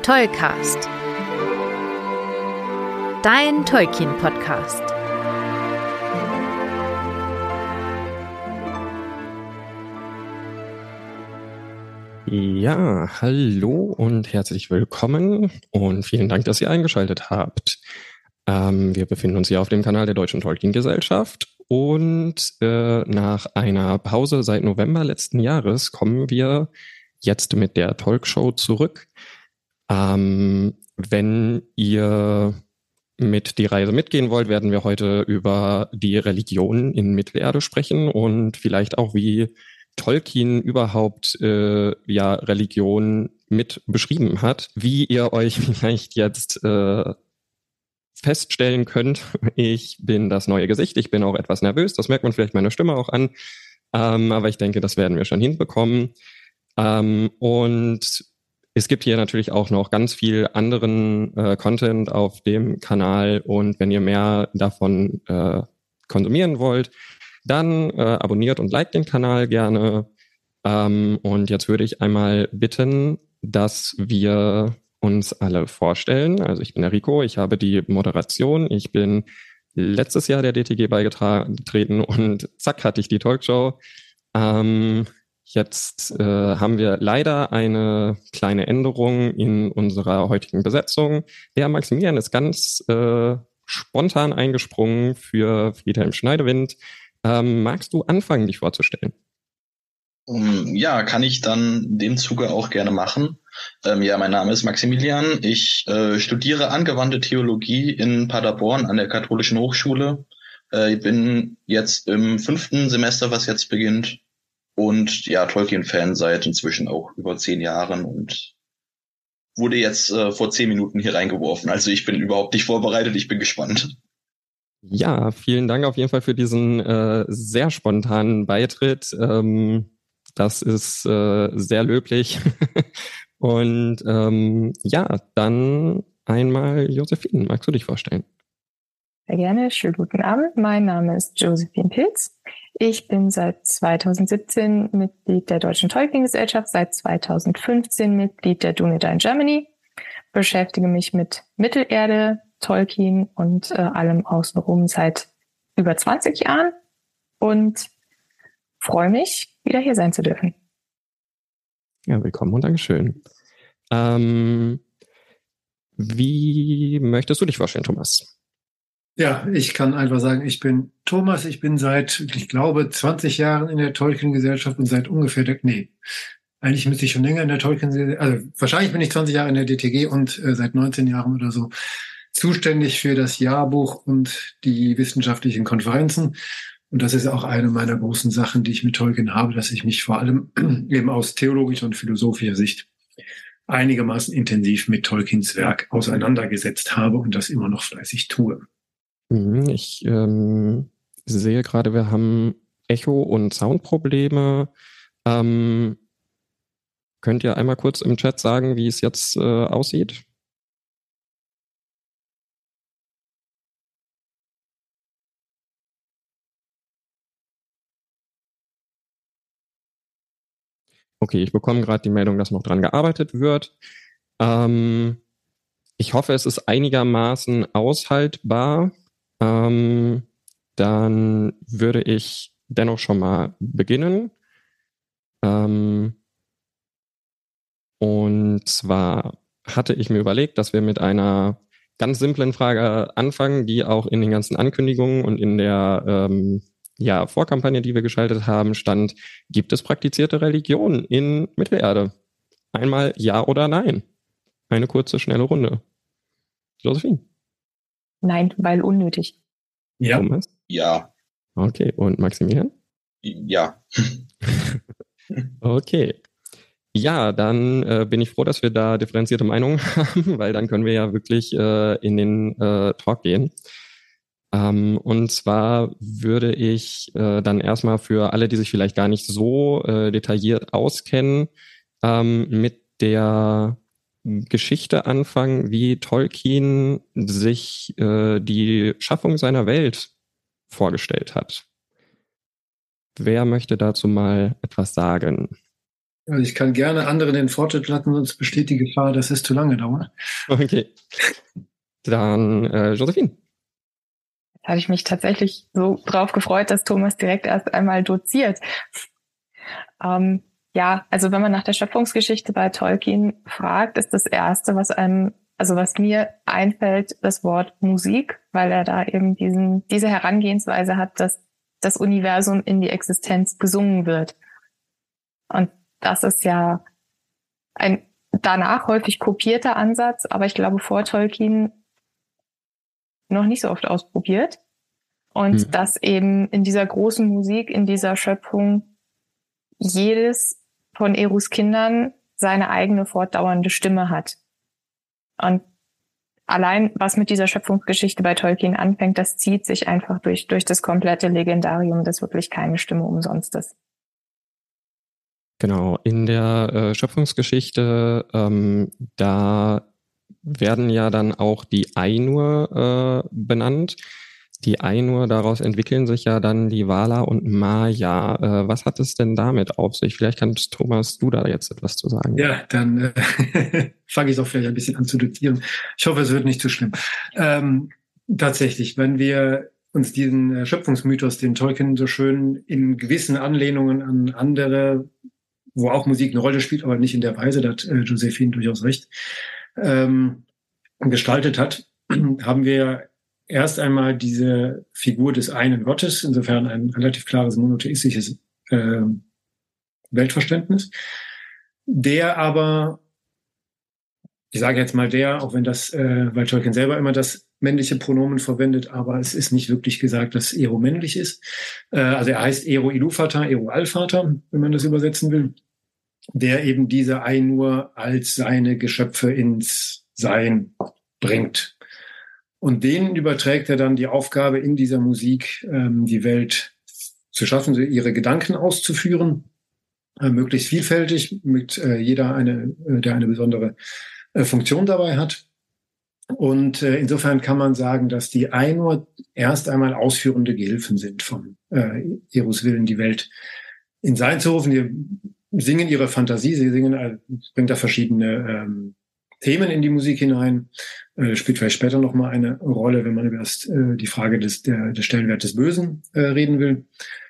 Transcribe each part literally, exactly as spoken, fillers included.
Tollcast, dein Tolkien-Podcast. Ja, hallo und herzlich willkommen und vielen Dank, dass ihr eingeschaltet habt. Ähm, wir befinden uns hier auf dem Kanal der Deutschen Tolkien-Gesellschaft und äh, nach einer Pause seit November letzten Jahres kommen wir jetzt mit der Talkshow zurück. Ähm, wenn ihr mit die Reise mitgehen wollt, werden wir heute über die Religion in Mittelerde sprechen und vielleicht auch, wie Tolkien überhaupt äh, ja Religion mit beschrieben hat. Wie ihr euch vielleicht jetzt äh, feststellen könnt, ich bin das neue Gesicht, ich bin auch etwas nervös, das merkt man vielleicht meiner Stimme auch an, ähm, aber ich denke, das werden wir schon hinbekommen. Ähm, und es gibt hier natürlich auch noch ganz viel anderen äh, Content auf dem Kanal und wenn ihr mehr davon äh, konsumieren wollt, dann äh, abonniert und liked den Kanal gerne. Ähm, und jetzt würde ich einmal bitten, dass wir uns alle vorstellen. Also ich bin der Rico, ich habe die Moderation. Ich bin letztes Jahr der D T G beigetreten und zack, hatte ich die Talkshow. Ähm, jetzt äh, haben wir leider eine kleine Änderung in unserer heutigen Besetzung. Der Maximilian ist ganz äh, spontan eingesprungen für Friedhelm Schneidewind. Ähm, magst du anfangen, dich vorzustellen? Um, ja, kann ich dann in dem Zuge auch gerne machen. Ähm, ja, mein Name ist Maximilian. Ich äh, studiere angewandte Theologie in Paderborn an der Katholischen Hochschule. Äh, ich bin jetzt im fünften Semester, was jetzt beginnt. Und ja, Tolkien-Fan seit inzwischen auch über zehn Jahren und wurde jetzt äh, vor zehn Minuten hier reingeworfen. Also ich bin überhaupt nicht vorbereitet, ich bin gespannt. Ja, vielen Dank auf jeden Fall für diesen äh, sehr spontanen Beitritt. Ähm, das ist äh, sehr löblich. Und ähm, ja, dann einmal Josephine, magst du dich vorstellen? Sehr gerne, schönen guten Abend. Mein Name ist Josephine Pilz. Ich bin seit zweitausendsiebzehn Mitglied der Deutschen Tolkien-Gesellschaft, seit zweitausendfünfzehn Mitglied der Dunedain Germany, beschäftige mich mit Mittelerde, Tolkien und äh, allem außenrum seit über zwanzig Jahren und freue mich, wieder hier sein zu dürfen. Ja, willkommen und Dankeschön. Ähm, wie möchtest du dich vorstellen, Thomas? Ja, ich kann einfach sagen, ich bin Thomas, ich bin seit, ich glaube, zwanzig Jahren in der Tolkien-Gesellschaft und seit ungefähr, der, nee, eigentlich müsste ich schon länger in der Tolkien-Gesellschaft, also wahrscheinlich bin ich zwanzig Jahre in der D T G und äh, seit neunzehn Jahren oder so zuständig für das Jahrbuch und die wissenschaftlichen Konferenzen. Und das ist auch eine meiner großen Sachen, die ich mit Tolkien habe, dass ich mich vor allem eben aus theologischer und philosophischer Sicht einigermaßen intensiv mit Tolkiens Werk auseinandergesetzt habe und das immer noch fleißig tue. Ich ähm, sehe gerade, wir haben Echo- und Soundprobleme. Ähm, könnt ihr einmal kurz im Chat sagen, wie es jetzt äh, aussieht? Okay, ich bekomme gerade die Meldung, dass noch dran gearbeitet wird. Ähm, ich hoffe, es ist einigermaßen aushaltbar. Ähm, dann würde ich dennoch schon mal beginnen. Ähm, und zwar hatte ich mir überlegt, dass wir mit einer ganz simplen Frage anfangen, die auch in den ganzen Ankündigungen und in der ähm, ja, Vorkampagne, die wir geschaltet haben, stand: Gibt es praktizierte Religion in Mittelerde? Einmal ja oder nein. Eine kurze, schnelle Runde. Josephine? Nein, weil unnötig. Ja. Thomas? Ja. Okay, und Maximilian? Ja. Okay. Ja, dann äh, bin ich froh, dass wir da differenzierte Meinungen haben, weil dann können wir ja wirklich äh, in den äh, Talk gehen. Ähm, und zwar würde ich äh, dann erstmal für alle, die sich vielleicht gar nicht so äh, detailliert auskennen, ähm, mit der Geschichte anfangen, wie Tolkien sich äh, die Schaffung seiner Welt vorgestellt hat. Wer möchte dazu mal etwas sagen? Also ich kann gerne anderen den Vortritt lassen, sonst besteht die Gefahr, dass es zu lange dauert. Okay. Dann äh, Josephine. Da habe ich mich tatsächlich so drauf gefreut, dass Thomas direkt erst einmal doziert. Ähm, ja, also wenn man nach der Schöpfungsgeschichte bei Tolkien fragt, ist das Erste, was einem, also was mir einfällt, das Wort Musik, weil er da eben diesen, diese Herangehensweise hat, dass das Universum in die Existenz gesungen wird. Und das ist ja ein danach häufig kopierter Ansatz, aber ich glaube vor Tolkien noch nicht so oft ausprobiert. Und mhm. dass eben in dieser großen Musik, in dieser Schöpfung jedes von Erus Kindern seine eigene fortdauernde Stimme hat. Und allein, was mit dieser Schöpfungsgeschichte bei Tolkien anfängt, das zieht sich einfach durch, durch das komplette Legendarium, das wirklich keine Stimme umsonst ist. Genau, in der äh, Schöpfungsgeschichte, ähm, da werden ja dann auch die Ainur äh, benannt. Die Ainur, daraus entwickeln sich ja dann die Valar und Maya. Äh, was hat es denn damit auf sich? Vielleicht kannst Thomas, du da jetzt etwas zu sagen. Ja, dann äh, fange ich doch vielleicht ein bisschen an zu dozieren. Ich hoffe, es wird nicht zu schlimm. Ähm, tatsächlich, wenn wir uns diesen äh, Schöpfungsmythos, den Tolkien so schön in gewissen Anlehnungen an andere, wo auch Musik eine Rolle spielt, aber nicht in der Weise, da hat äh, Josephine durchaus recht, ähm, gestaltet hat, haben wir erst einmal diese Figur des einen Gottes, insofern ein relativ klares monotheistisches äh, Weltverständnis, der aber, ich sage jetzt mal der, auch wenn das, äh, weil Tolkien selber immer das männliche Pronomen verwendet, aber es ist nicht wirklich gesagt, dass Eru männlich ist. Äh, also er heißt Eru Ilúvatar, Eru Allvater, wenn man das übersetzen will, der eben diese Ainur als seine Geschöpfe ins Sein bringt. Und denen überträgt er dann die Aufgabe, in dieser Musik ähm, die Welt zu schaffen, ihre Gedanken auszuführen, äh, möglichst vielfältig, mit äh, jeder eine, äh, der eine besondere äh, Funktion dabei hat. Und äh, insofern kann man sagen, dass die Ainur erst einmal ausführende Gehilfen sind vom äh, Erus Willen, die Welt in Sein zu rufen. Die singen ihre Fantasie, sie singen, äh, bringt da verschiedene ähm, Themen in die Musik hinein, äh, spielt vielleicht später noch mal eine Rolle, wenn man über das, äh, die Frage des, der, des Stellenwert des Bösen äh, reden will.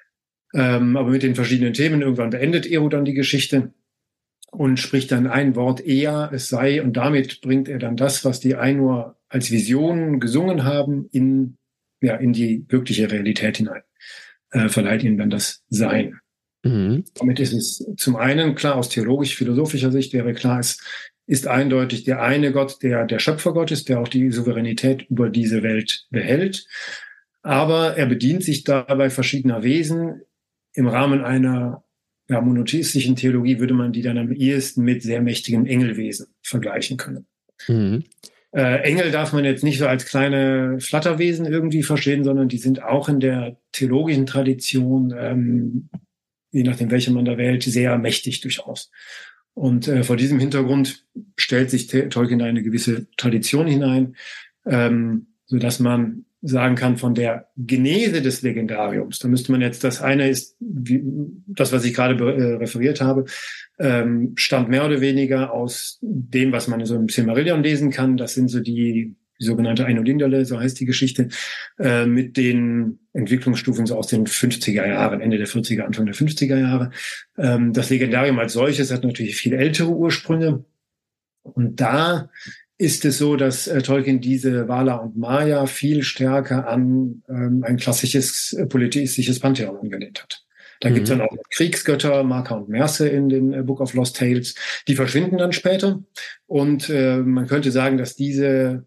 Ähm, aber mit den verschiedenen Themen irgendwann beendet Eru dann die Geschichte und spricht dann ein Wort Ea, es sei, und damit bringt er dann das, was die Ainur als Vision gesungen haben, in, ja, in die wirkliche Realität hinein, äh, verleiht ihnen dann das Sein. Mhm. Damit ist es zum einen klar, aus theologisch-philosophischer Sicht wäre klar, es ist eindeutig der eine Gott, der der Schöpfergott ist, der auch die Souveränität über diese Welt behält. Aber er bedient sich dabei verschiedener Wesen. Im Rahmen einer ja, monotheistischen Theologie würde man die dann am ehesten mit sehr mächtigen Engelwesen vergleichen können. Mhm. Äh, Engel darf man jetzt nicht so als kleine Flatterwesen irgendwie verstehen, sondern die sind auch in der theologischen Tradition, ähm, je nachdem, welche man da wählt, sehr mächtig durchaus. Und äh, vor diesem Hintergrund stellt sich Tolkien eine gewisse Tradition hinein, ähm, so dass man sagen kann, von der Genese des Legendariums, da müsste man jetzt, das eine ist, wie, das, was ich gerade äh, referiert habe, ähm, stammt mehr oder weniger aus dem, was man so im Silmarillion lesen kann. Das sind so die, die sogenannte Ainulindale, so heißt die Geschichte, äh, mit den Entwicklungsstufen so aus den fünfziger Jahren, Ende der vierziger, Anfang der fünfziger Jahre. Ähm, das Legendarium als solches hat natürlich viel ältere Ursprünge. Und da ist es so, dass äh, Tolkien diese Valar und Maya viel stärker an ähm, ein klassisches äh, polytheistisches Pantheon angelehnt hat. Da mhm. gibt es dann auch Kriegsgötter, Marka und Merse in den äh, Book of Lost Tales. Die verschwinden dann später. Und äh, man könnte sagen, dass diese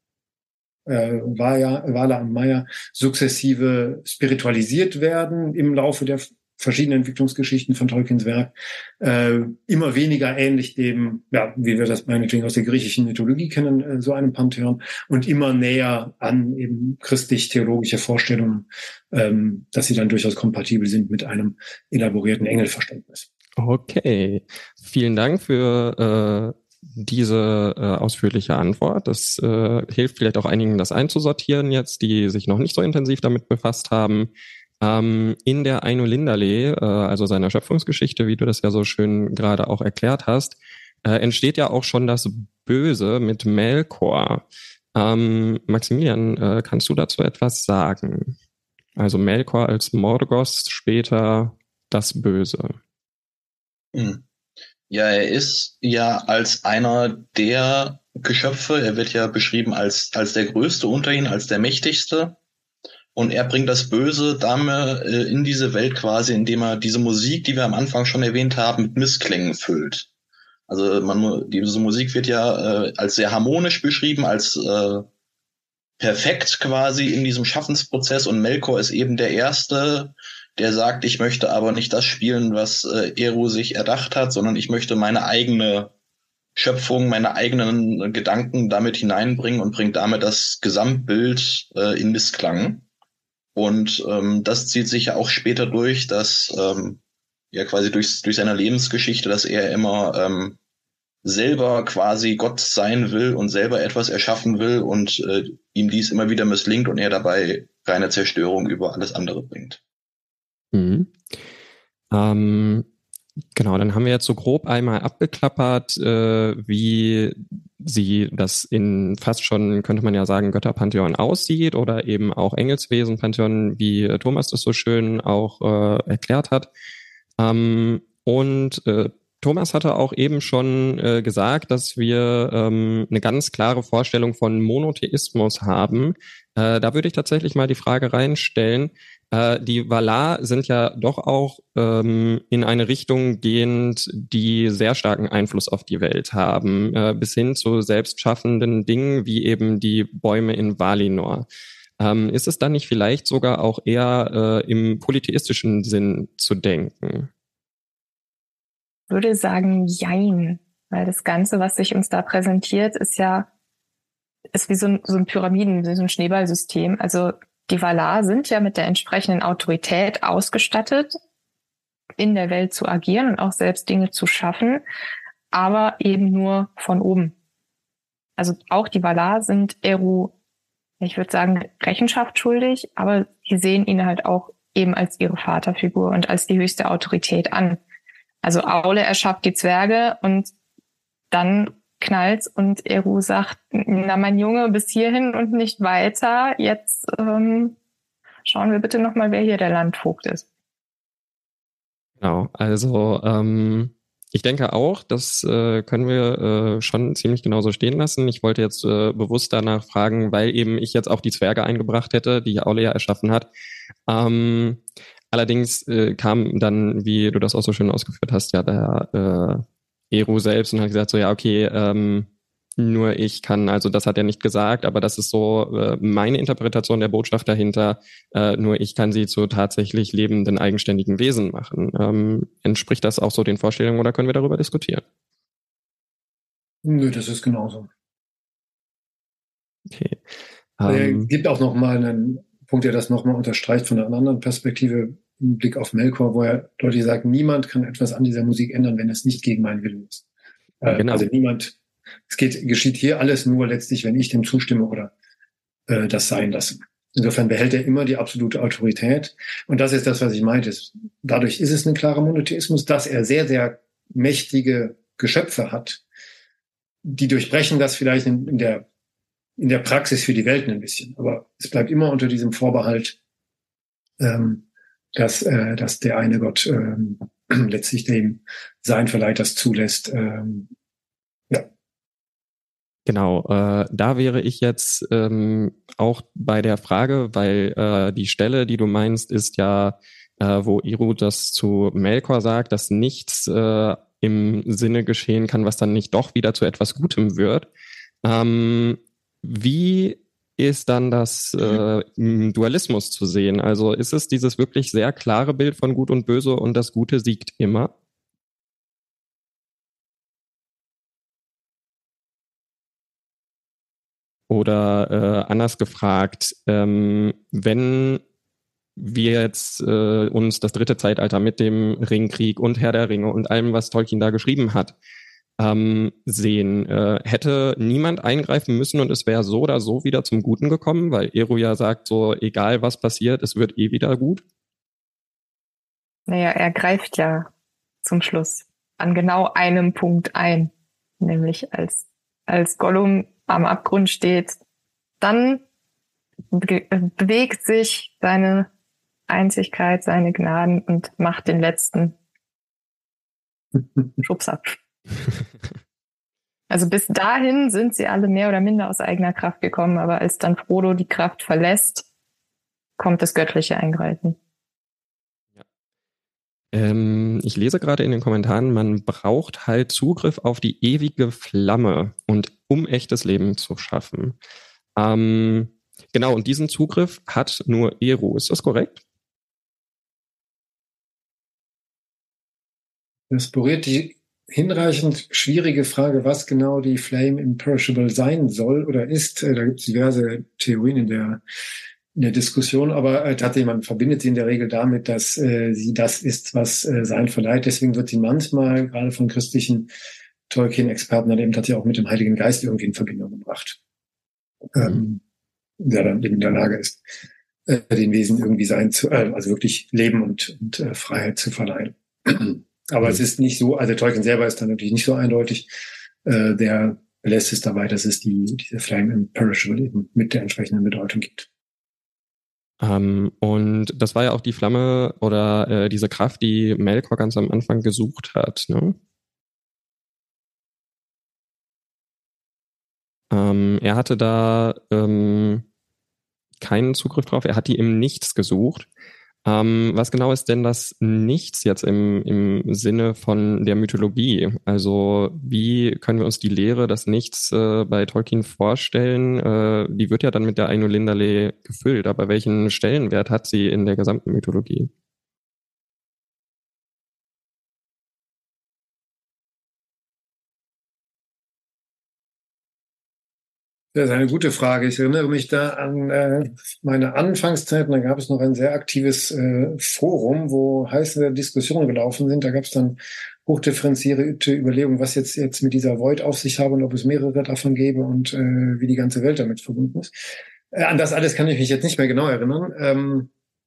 äh, Valar und Maya sukzessive spiritualisiert werden im Laufe der verschiedenen Entwicklungsgeschichten von Tolkiens Werk, äh, immer weniger ähnlich dem, ja, wie wir das meinetwegen aus der griechischen Mythologie kennen, äh, so einem Pantheon, und immer näher an eben christlich-theologische Vorstellungen, ähm, dass sie dann durchaus kompatibel sind mit einem elaborierten Engelverständnis. Okay, vielen Dank für äh, diese äh, ausführliche Antwort. Das äh, hilft vielleicht auch einigen, das einzusortieren jetzt, die sich noch nicht so intensiv damit befasst haben. Ähm, in der Ainulindalë, äh, also seiner Schöpfungsgeschichte, wie du das ja so schön gerade auch erklärt hast, äh, entsteht ja auch schon das Böse mit Melkor. Ähm, Maximilian, äh, kannst du dazu etwas sagen? Also Melkor als Morgoth, später das Böse. Hm. Ja, er ist ja als einer der Geschöpfe, er wird ja beschrieben als, als der Größte unter ihnen, als der Mächtigste. Und er bringt das Böse damit äh, in diese Welt quasi, indem er diese Musik, die wir am Anfang schon erwähnt haben, mit Missklängen füllt. Also man, diese Musik wird ja äh, als sehr harmonisch beschrieben, als äh, perfekt quasi in diesem Schaffensprozess. Und Melkor ist eben der Erste, der sagt, ich möchte aber nicht das spielen, was äh, Eru sich erdacht hat, sondern ich möchte meine eigene Schöpfung, meine eigenen Gedanken damit hineinbringen und bringt damit das Gesamtbild äh, in Missklang. Und ähm, das zieht sich ja auch später durch, dass ähm, ja quasi durch, durch seine Lebensgeschichte, dass er immer ähm, selber quasi Gott sein will und selber etwas erschaffen will und äh, ihm dies immer wieder misslingt und er dabei reine Zerstörung über alles andere bringt. Mhm. Ähm, genau, dann haben wir jetzt so grob einmal abgeklappert, äh, wie sie das in fast schon, könnte man ja sagen, Götterpantheon aussieht oder eben auch Engelswesen-Pantheon, wie äh, Thomas das so schön auch äh, erklärt hat. Ähm, und äh, Thomas hatte auch eben schon äh, gesagt, dass wir ähm, eine ganz klare Vorstellung von Monotheismus haben. Äh, da würde ich tatsächlich mal die Frage reinstellen, äh, die Valar sind ja doch auch ähm, in eine Richtung gehend, die sehr starken Einfluss auf die Welt haben, äh, bis hin zu selbstschaffenden Dingen wie eben die Bäume in Valinor. Ähm, ist es dann nicht vielleicht sogar auch eher äh, im polytheistischen Sinn zu denken? Ich würde sagen, jein. Weil das Ganze, was sich uns da präsentiert, ist ja, ist wie so ein, so ein Pyramiden, wie so ein Schneeballsystem. Also die Valar sind ja mit der entsprechenden Autorität ausgestattet, in der Welt zu agieren und auch selbst Dinge zu schaffen, aber eben nur von oben. Also auch die Valar sind Eru, ich würde sagen, Rechenschaft schuldig, aber sie sehen ihn halt auch eben als ihre Vaterfigur und als die höchste Autorität an. Also Aule erschafft die Zwerge und dann knallt's und Eru sagt, na mein Junge, bis hierhin und nicht weiter. Jetzt ähm, schauen wir bitte nochmal, wer hier der Landvogt ist. Genau, also ähm, ich denke auch, das äh, können wir äh, schon ziemlich genauso stehen lassen. Ich wollte jetzt äh, bewusst danach fragen, weil eben ich jetzt auch die Zwerge eingebracht hätte, die Aule ja erschaffen hat. Ähm, allerdings äh, kam dann, wie du das auch so schön ausgeführt hast, ja der äh, Eru selbst und hat gesagt so, ja okay, ähm, nur ich kann, also das hat er nicht gesagt, aber das ist so äh, meine Interpretation der Botschaft dahinter, äh, nur ich kann sie zu tatsächlich lebenden, eigenständigen Wesen machen. Ähm, entspricht das auch so den Vorstellungen oder können wir darüber diskutieren? Nö, das ist genauso. Okay. Es Ähm, gibt auch noch mal einen Punkt, der das nochmal unterstreicht von einer anderen Perspektive im Blick auf Melkor, wo er deutlich sagt, niemand kann etwas an dieser Musik ändern, wenn es nicht gegen meinen Willen ist. Äh, genau. Also niemand, es geht, geschieht hier alles nur letztlich, wenn ich dem zustimme oder äh, das sein lasse. Insofern behält er immer die absolute Autorität. Und das ist das, was ich meinte. Dadurch ist es ein klarer Monotheismus, dass er sehr, sehr mächtige Geschöpfe hat. Die durchbrechen das vielleicht in, in der in der Praxis für die Welt ein bisschen. Aber es bleibt immer unter diesem Vorbehalt, ähm, dass, äh, dass der eine Gott ähm, letztlich dem sein Verleiht das zulässt. Ähm, ja. Genau, äh, da wäre ich jetzt ähm, auch bei der Frage, weil äh, die Stelle, die du meinst, ist ja, äh, wo Eru das zu Melkor sagt, dass nichts äh, im Sinne geschehen kann, was dann nicht doch wieder zu etwas Gutem wird. Ähm, Wie ist dann das äh, im Dualismus zu sehen? Also ist es dieses wirklich sehr klare Bild von Gut und Böse und das Gute siegt immer? Oder äh, anders gefragt, ähm, wenn wir jetzt äh, uns das dritte Zeitalter mit dem Ringkrieg und Herr der Ringe und allem, was Tolkien da geschrieben hat, ähm, sehen. Äh, hätte niemand eingreifen müssen und es wäre so oder so wieder zum Guten gekommen, weil Eru ja sagt so, egal was passiert, es wird eh wieder gut? Naja, er greift ja zum Schluss an genau einem Punkt ein, nämlich als, als Gollum am Abgrund steht, dann be- bewegt sich seine Einzigkeit, seine Gnaden und macht den letzten Schubs ab. Also bis dahin sind sie alle mehr oder minder aus eigener Kraft gekommen, aber als dann Frodo die Kraft verlässt, kommt das göttliche Eingreifen. Ähm, ich lese gerade in den Kommentaren, man braucht halt Zugriff auf die ewige Flamme und um echtes Leben zu schaffen. Ähm, genau, und diesen Zugriff hat nur Eru. Ist das korrekt? Das berührt die hinreichend schwierige Frage, was genau die Flame Imperishable sein soll oder ist. Da gibt es diverse Theorien in der, in der Diskussion, aber äh, tatsächlich, man verbindet sie in der Regel damit, dass äh, sie das ist, was äh, Sein verleiht. Deswegen wird sie manchmal, gerade von christlichen Tolkien-Experten, dann eben tatsächlich auch mit dem Heiligen Geist irgendwie in Verbindung gebracht, ähm, der dann eben in der Lage ist, äh, den Wesen irgendwie sein zu, äh, also wirklich Leben und, und äh, Freiheit zu verleihen. Aber mhm. es ist nicht so, also Tolkien selber ist dann natürlich nicht so eindeutig. Äh, der belässt es dabei, dass es die diese Flame Imperishable eben mit der entsprechenden Bedeutung gibt. Ähm, und das war ja auch die Flamme oder äh, diese Kraft, die Melkor ganz am Anfang gesucht hat, ne? Ähm, er hatte da ähm, keinen Zugriff drauf, er hat die im Nichts gesucht. Ähm, was genau ist denn das Nichts jetzt im, im Sinne von der Mythologie? Also wie können wir uns die Lehre des Nichts äh, bei Tolkien vorstellen? Äh, die wird ja dann mit der Ainulindale gefüllt, aber welchen Stellenwert hat sie in der gesamten Mythologie? Das ist eine gute Frage. Ich erinnere mich da an äh, meine Anfangszeiten. Da gab es noch ein sehr aktives äh, Forum, wo heiße Diskussionen gelaufen sind. Da gab es dann hochdifferenzierte Überlegungen, was jetzt jetzt mit dieser Void auf sich habe und ob es mehrere davon gäbe und äh, wie die ganze Welt damit verbunden ist. Äh, an das alles kann ich mich jetzt nicht mehr genau erinnern. Ähm,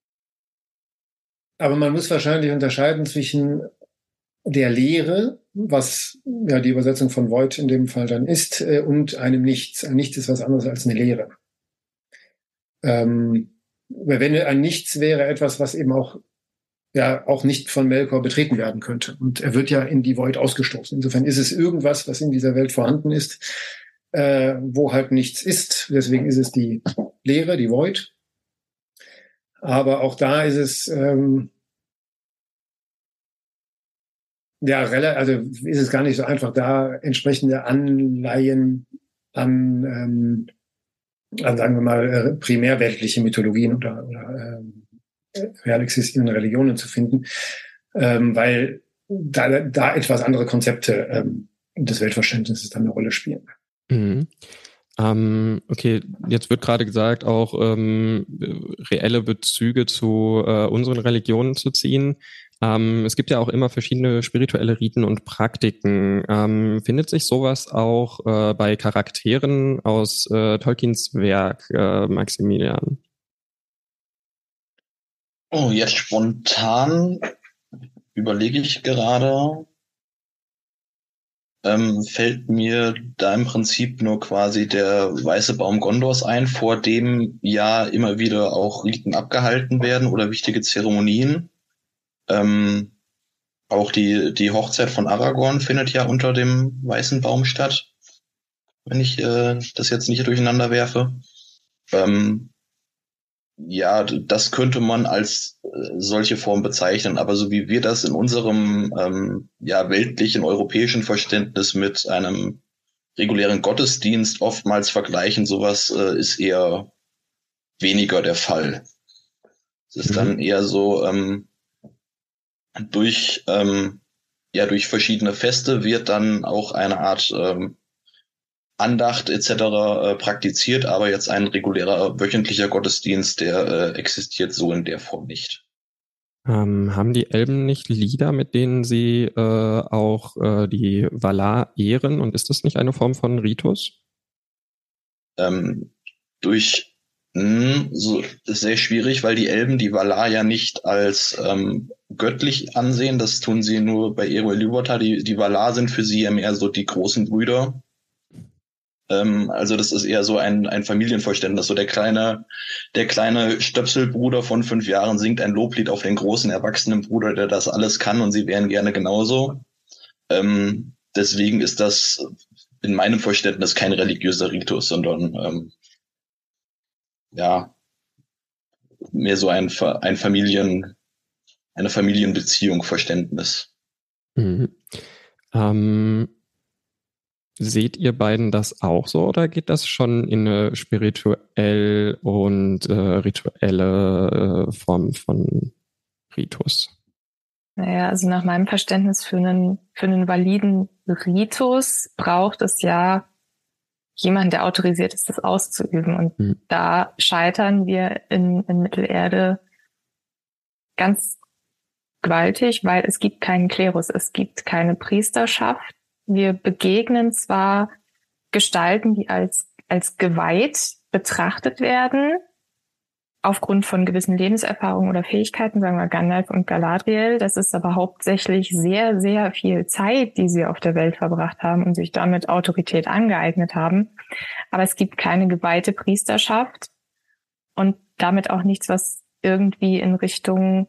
aber man muss wahrscheinlich unterscheiden zwischen der Lehre, was ja die Übersetzung von Void in dem Fall dann ist, äh, und einem Nichts. Ein Nichts ist was anderes als eine Lehre. Ähm, wenn ein Nichts wäre etwas, was eben auch ja auch nicht von Melkor betreten werden könnte. Und er wird ja in die Void ausgestoßen. Insofern ist es irgendwas, was in dieser Welt vorhanden ist, äh, wo halt nichts ist. Deswegen ist es die Leere, die Void. Aber auch da ist es ähm, ja, also ist es gar nicht so einfach, da entsprechende Anleihen an, ähm, an sagen wir mal, primärweltliche Mythologien oder, oder äh, real existierende Religionen zu finden, ähm, weil da, da etwas andere Konzepte ähm, des Weltverständnisses dann eine Rolle spielen. Mhm. Ähm, okay, jetzt wird gerade gesagt, auch ähm, reelle Bezüge zu äh, unseren Religionen zu ziehen. Ähm, es gibt ja auch immer verschiedene spirituelle Riten und Praktiken. Ähm, findet sich sowas auch äh, bei Charakteren aus äh, Tolkiens Werk, äh, Maximilian? Oh, jetzt spontan überlege ich gerade. Ähm, fällt mir da im Prinzip nur quasi der weiße Baum Gondors ein, vor dem ja immer wieder auch Riten abgehalten werden oder wichtige Zeremonien. Ähm, auch die, die Hochzeit von Aragorn findet ja unter dem weißen Baum statt, wenn ich äh, das jetzt nicht durcheinander werfe. Ähm, ja, das könnte man als äh, solche Form bezeichnen, aber so wie wir das in unserem ähm, ja weltlichen europäischen Verständnis mit einem regulären Gottesdienst oftmals vergleichen, sowas äh, ist eher weniger der Fall. Es ist mhm. dann eher so, ähm, durch ähm, ja durch verschiedene Feste wird dann auch eine Art ähm, Andacht et cetera äh, praktiziert, aber jetzt ein regulärer wöchentlicher Gottesdienst, der äh, existiert so in der Form nicht. Ähm, haben die Elben nicht Lieder, mit denen sie äh, auch äh, die Valar ehren? Und ist das nicht eine Form von Ritus? Ähm, durch Hm, so ist sehr schwierig, weil die Elben die Valar ja nicht als ähm, göttlich ansehen. Das tun sie nur bei Eruel Ilúvatar. Die, die Valar sind für sie ja mehr so die großen Brüder. Ähm, also das ist eher so ein, ein Familienverständnis. So der kleine, der kleine Stöpselbruder von fünf Jahren singt ein Loblied auf den großen erwachsenen Bruder, der das alles kann, und sie wären gerne genauso. Ähm, deswegen ist das in meinem Verständnis kein religiöser Ritus, sondern ähm, ja, mehr so ein, ein Familien, eine Familienbeziehung, Verständnis. Mhm. Ähm, seht ihr beiden das auch so, oder geht das schon in eine spirituell und äh, rituelle äh, Form von Ritus? Naja, also nach meinem Verständnis für einen, für einen validen Ritus braucht es ja jemand, der autorisiert ist, das auszuüben. Und hm. da scheitern wir in, in Mittelerde ganz gewaltig, weil es gibt keinen Klerus, es gibt keine Priesterschaft. Wir begegnen zwar Gestalten, die als, als geweiht betrachtet werden, aufgrund von gewissen Lebenserfahrungen oder Fähigkeiten, sagen wir Gandalf und Galadriel. Das ist aber hauptsächlich sehr, sehr viel Zeit, die sie auf der Welt verbracht haben und sich damit Autorität angeeignet haben. Aber es gibt keine geweihte Priesterschaft und damit auch nichts, was irgendwie in Richtung,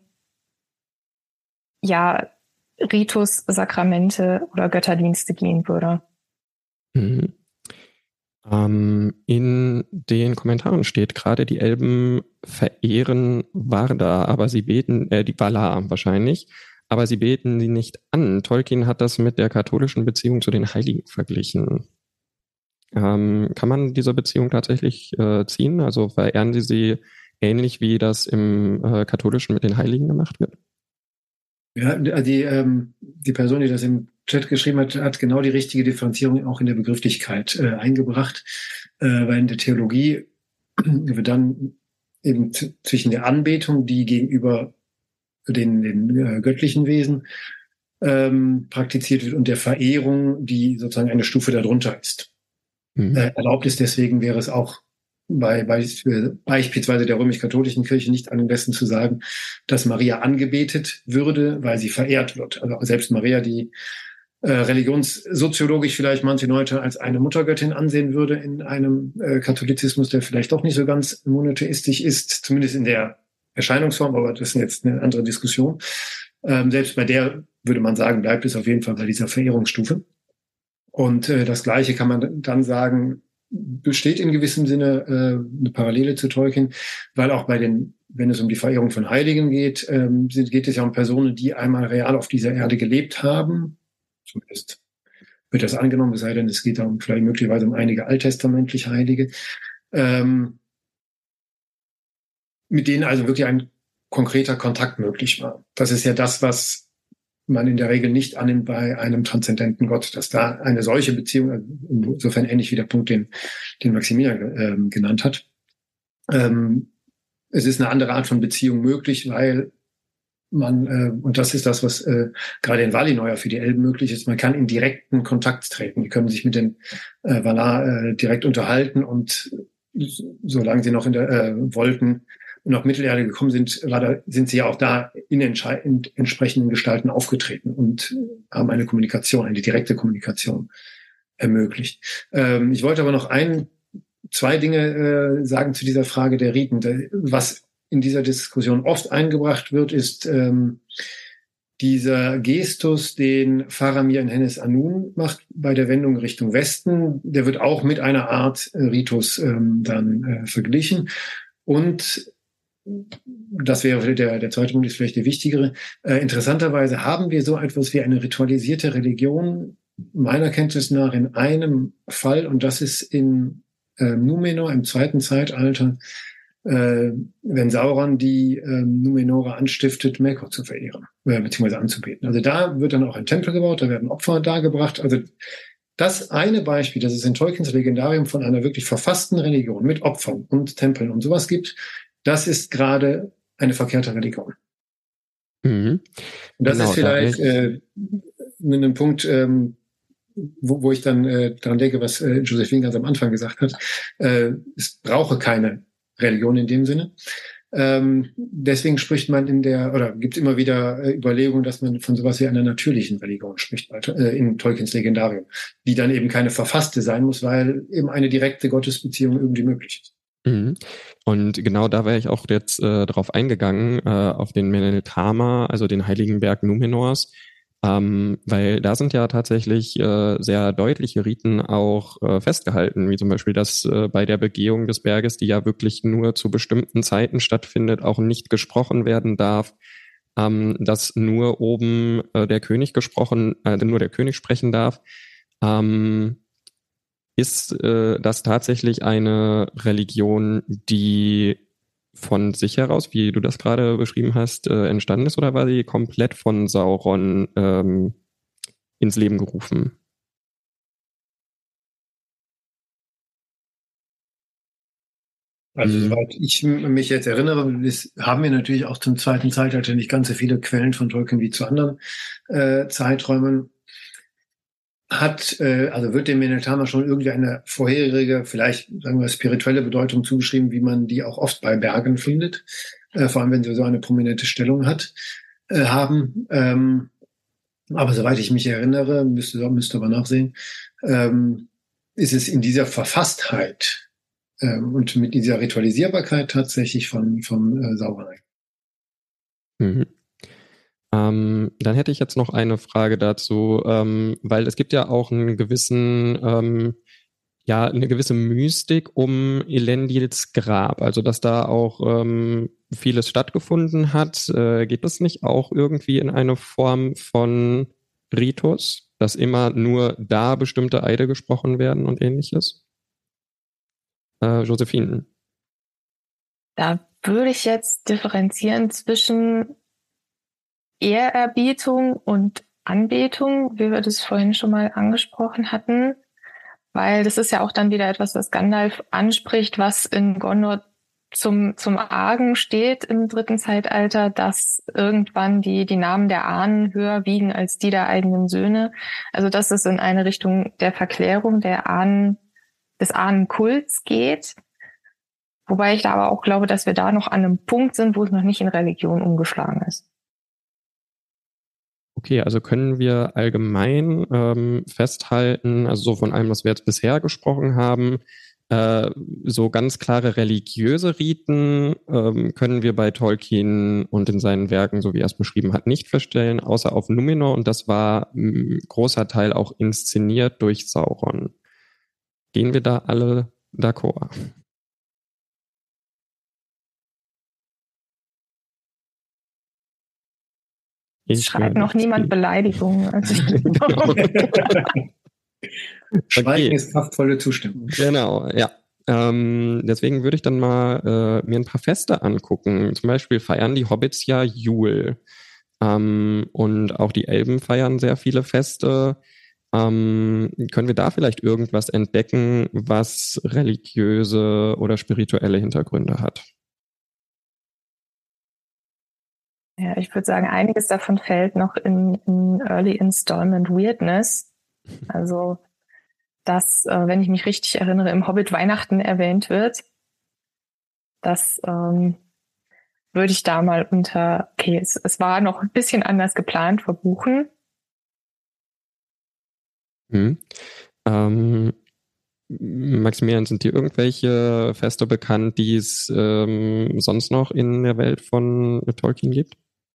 ja, Ritus, Sakramente oder Götterdienste gehen würde. Mhm. Ähm, in den Kommentaren steht gerade, die Elben verehren Varda, aber sie beten, äh, die Valar wahrscheinlich, aber sie beten sie nicht an. Tolkien hat das mit der katholischen Beziehung zu den Heiligen verglichen. Ähm, kann man diese Beziehung tatsächlich äh, ziehen? Also verehren sie sie ähnlich wie das im äh, Katholischen mit den Heiligen gemacht wird? Ja, die, ähm, die Person, die das im Chat geschrieben hat, hat genau die richtige Differenzierung auch in der Begrifflichkeit äh, eingebracht, äh, weil in der Theologie wird dann eben t- zwischen der Anbetung, die gegenüber den, den äh, göttlichen Wesen ähm, praktiziert wird, und der Verehrung, die sozusagen eine Stufe darunter ist. Mhm. Äh, erlaubt ist, deswegen wäre es auch bei, bei beispielsweise der römisch-katholischen Kirche nicht angemessen zu sagen, dass Maria angebetet würde, weil sie verehrt wird. Also selbst Maria, die äh, religionssoziologisch vielleicht manche Leute als eine Muttergöttin ansehen würde in einem äh, Katholizismus, der vielleicht doch nicht so ganz monotheistisch ist, zumindest in der Erscheinungsform, aber das ist jetzt eine andere Diskussion. Ähm, selbst bei der würde man sagen, bleibt es auf jeden Fall bei dieser Verehrungsstufe. Und äh, das Gleiche kann man dann sagen, besteht in gewissem Sinne äh, eine Parallele zu Tolkien, weil auch bei den, wenn es um die Verehrung von Heiligen geht, ähm, geht es ja um Personen, die einmal real auf dieser Erde gelebt haben. Zumindest wird das angenommen, es sei denn, es geht darum, vielleicht möglicherweise um einige alttestamentliche Heilige, ähm, mit denen also wirklich ein konkreter Kontakt möglich war. Das ist ja das, was man in der Regel nicht annimmt bei einem transzendenten Gott, dass da eine solche Beziehung, insofern ähnlich wie der Punkt, den, den Maximilian äh, genannt hat. Ähm, es ist eine andere Art von Beziehung möglich, weil man, äh, und das ist das, was äh, gerade in Valinor ja für die Elben möglich ist, man kann in direkten Kontakt treten. Die können sich mit den äh, Valar äh, direkt unterhalten, und solange sie noch in der äh, wollten, nach Mittelerde gekommen sind, leider sind sie ja auch da in, Entsche- in entsprechenden Gestalten aufgetreten und haben eine Kommunikation, eine direkte Kommunikation ermöglicht. Ähm, ich wollte aber noch ein, zwei Dinge äh, sagen zu dieser Frage der Riten. Was in dieser Diskussion oft eingebracht wird, ist ähm, dieser Gestus, den Faramir in Hennes Anun macht bei der Wendung Richtung Westen. Der wird auch mit einer Art äh, Ritus ähm, dann äh, verglichen. Und das wäre der, der zweite Punkt, ist vielleicht der wichtigere. Äh, interessanterweise haben wir so etwas wie eine ritualisierte Religion, meiner Kenntnis nach, in einem Fall, und das ist in äh, Numenor im zweiten Zeitalter, äh, wenn Sauron die äh, Numenorer anstiftet, Melkor zu verehren, äh, beziehungsweise anzubeten. Also da wird dann auch ein Tempel gebaut, da werden Opfer dargebracht. Also das eine Beispiel, dass es in Tolkiens Legendarium von einer wirklich verfassten Religion mit Opfern und Tempeln und sowas gibt, das ist gerade eine verkehrte Religion. Mhm. Und das genau, ist vielleicht da äh, mit einem Punkt, ähm, wo, wo ich dann äh, daran denke, was äh, Josephine ganz am Anfang gesagt hat. Äh, es brauche keine Religion in dem Sinne. Ähm, deswegen spricht man in der, oder gibt es immer wieder äh, Überlegungen, dass man von sowas wie einer natürlichen Religion spricht, äh, in Tolkiens Legendarium, die dann eben keine verfasste sein muss, weil eben eine direkte Gottesbeziehung irgendwie möglich ist. Mhm. Und genau da wäre ich auch jetzt äh, drauf eingegangen, äh, auf den Meneltama, also den heiligen Berg Numenors, ähm, weil da sind ja tatsächlich äh, sehr deutliche Riten auch äh, festgehalten, wie zum Beispiel, dass äh, bei der Begehung des Berges, die ja wirklich nur zu bestimmten Zeiten stattfindet, auch nicht gesprochen werden darf, ähm, dass nur oben äh, der König gesprochen, äh, nur der König sprechen darf. Ähm, Ist äh, das tatsächlich eine Religion, die von sich heraus, wie du das gerade beschrieben hast, äh, entstanden ist, oder war sie komplett von Sauron ähm, ins Leben gerufen? Also soweit ich mich jetzt erinnere, ist, haben wir natürlich auch zum zweiten Zeitalter nicht ganz so viele Quellen von Tolkien wie zu anderen äh, Zeiträumen. Hat, äh, also wird dem Meneltama schon irgendwie eine vorherige, vielleicht sagen wir spirituelle Bedeutung zugeschrieben, wie man die auch oft bei Bergen findet, äh, vor allem wenn sie so eine prominente Stellung hat, äh, haben. Ähm, aber soweit ich mich erinnere, müsste, müsste aber nachsehen, ähm, ist es in dieser Verfasstheit ähm, und mit dieser Ritualisierbarkeit tatsächlich von, von äh, Sauron. Mhm. Ähm, dann hätte ich jetzt noch eine Frage dazu, ähm, weil es gibt ja auch einen gewissen, ähm, ja, eine gewisse Mystik um Elendils Grab, also dass da auch ähm, vieles stattgefunden hat. Äh, geht das nicht auch irgendwie in eine Form von Ritus, dass immer nur da bestimmte Eide gesprochen werden und ähnliches? Äh, Josephine. Da würde ich jetzt differenzieren zwischen Ehrerbietung und Anbetung, wie wir das vorhin schon mal angesprochen hatten, weil das ist ja auch dann wieder etwas, was Gandalf anspricht, was in Gondor zum zum Argen steht im dritten Zeitalter, dass irgendwann die die Namen der Ahnen höher wiegen als die der eigenen Söhne. Also dass es in eine Richtung der Verklärung der Ahnen, des Ahnenkults geht. Wobei ich da aber auch glaube, dass wir da noch an einem Punkt sind, wo es noch nicht in Religion umgeschlagen ist. Okay, also können wir allgemein ähm, festhalten, also so von allem, was wir jetzt bisher gesprochen haben, äh, so ganz klare religiöse Riten ähm, können wir bei Tolkien und in seinen Werken, so wie er es beschrieben hat, nicht feststellen, außer auf Numenor, und das war ein großer Teil auch inszeniert durch Sauron. Gehen wir da alle d'accord? Es schreibt noch niemand Beleidigungen. Also Schweigen Okay. ist kraftvolle Zustimmung. Genau, ja. Ähm, deswegen würde ich dann mal äh, mir ein paar Feste angucken. Zum Beispiel feiern die Hobbits ja Jul. Ähm, und auch die Elben feiern sehr viele Feste. Ähm, können wir da vielleicht irgendwas entdecken, was religiöse oder spirituelle Hintergründe hat? Ja, ich würde sagen, einiges davon fällt noch in, in Early Installment Weirdness. Also, dass, äh, wenn ich mich richtig erinnere, im Hobbit Weihnachten erwähnt wird. Das ähm, würde ich da mal unter, okay, es, es war noch ein bisschen anders geplant, verbuchen. Hm. Ähm, Maximilian, sind dir irgendwelche Feste bekannt, die es ähm, sonst noch in der Welt von Tolkien gibt?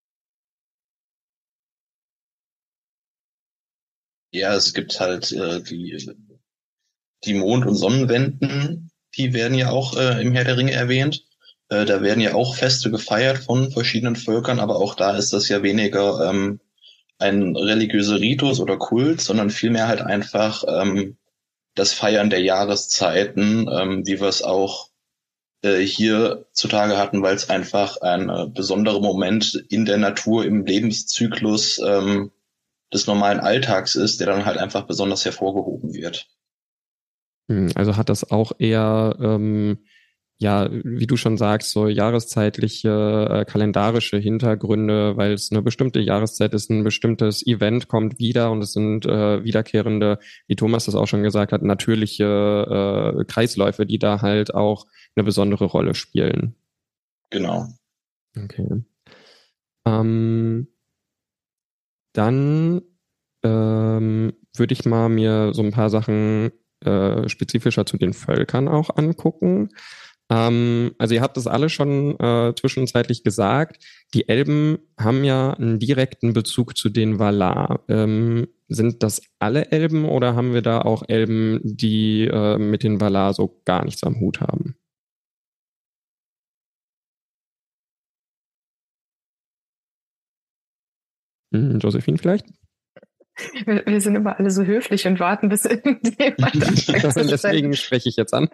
Ja, es gibt halt äh, die, die Mond- und Sonnenwenden, die werden ja auch äh, im Herr der Ringe erwähnt. Äh, da werden ja auch Feste gefeiert von verschiedenen Völkern, aber auch da ist das ja weniger ähm, ein religiöser Ritus oder Kult, sondern vielmehr halt einfach ähm, das Feiern der Jahreszeiten, ähm, wie wir es auch äh, hier zutage hatten, weil es einfach ein äh, besonderer Moment in der Natur, im Lebenszyklus ähm, des normalen Alltags ist, der dann halt einfach besonders hervorgehoben wird. Also hat das auch eher ähm, ja, wie du schon sagst, so jahreszeitliche, äh, kalendarische Hintergründe, weil es eine bestimmte Jahreszeit ist, ein bestimmtes Event kommt wieder und es sind äh, wiederkehrende, wie Thomas das auch schon gesagt hat, natürliche äh, Kreisläufe, die da halt auch eine besondere Rolle spielen. Genau. Okay. Ähm, dann ähm, würde ich mal mir so ein paar Sachen äh, spezifischer zu den Völkern auch angucken. Ähm, also ihr habt das alle schon äh, zwischenzeitlich gesagt. Die Elben haben ja einen direkten Bezug zu den Valar. Ähm, sind das alle Elben oder haben wir da auch Elben, die äh, mit den Valar so gar nichts am Hut haben? Hm, Josephine vielleicht? Wir, wir sind immer alle so höflich und warten, bis irgendjemand anfängt zu Deswegen spreche ich jetzt an.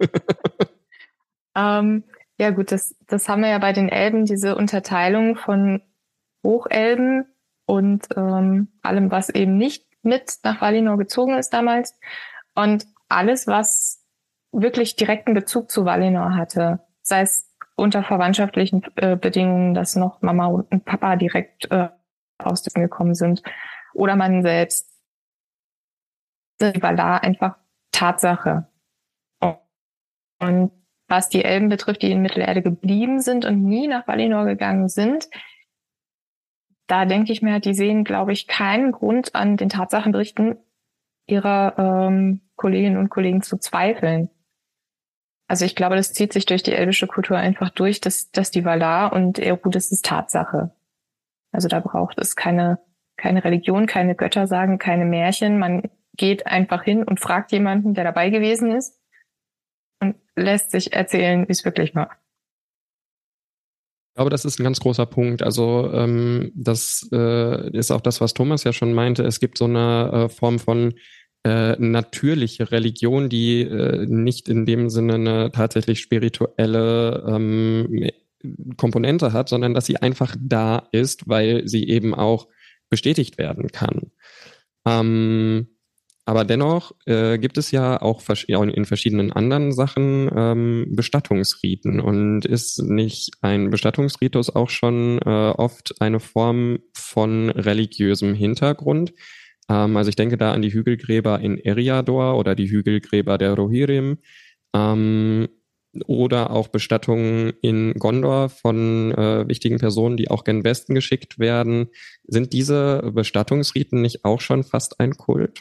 ähm, ja gut, das, das haben wir ja bei den Elben, diese Unterteilung von Hochelben und ähm, allem, was eben nicht mit nach Valinor gezogen ist damals. Und alles, was wirklich direkten Bezug zu Valinor hatte, sei es unter verwandtschaftlichen äh, Bedingungen, dass noch Mama und Papa direkt äh, aus dem gekommen sind, oder man selbst, die Valar einfach Tatsache. Und was die Elben betrifft, die in Mittelerde geblieben sind und nie nach Valinor gegangen sind, da denke ich mir, die sehen, glaube ich, keinen Grund an den Tatsachenberichten ihrer ähm, Kolleginnen und Kollegen zu zweifeln. Also ich glaube, das zieht sich durch die elbische Kultur einfach durch, dass, dass die Valar und Eru, das ist Tatsache. Also da braucht es keine, keine Religion, keine Göttersagen, keine Märchen. Man geht einfach hin und fragt jemanden, der dabei gewesen ist und lässt sich erzählen, wie es wirklich war. Ich glaube, das ist ein ganz großer Punkt. Also ähm, das äh, ist auch das, was Thomas ja schon meinte. Es gibt so eine äh, Form von äh, natürliche Religion, die äh, nicht in dem Sinne eine tatsächlich spirituelle ähm, Komponente hat, sondern dass sie einfach da ist, weil sie eben auch bestätigt werden kann. Ähm, aber dennoch äh, gibt es ja auch in verschiedenen anderen Sachen ähm, Bestattungsriten. Und ist nicht ein Bestattungsritus auch schon äh, oft eine Form von religiösem Hintergrund? Ähm, also ich denke da an die Hügelgräber in Eriador oder die Hügelgräber der Rohirrim. Ähm, oder auch Bestattungen in Gondor von äh, wichtigen Personen, die auch gen Westen geschickt werden. Sind diese Bestattungsriten nicht auch schon fast ein Kult?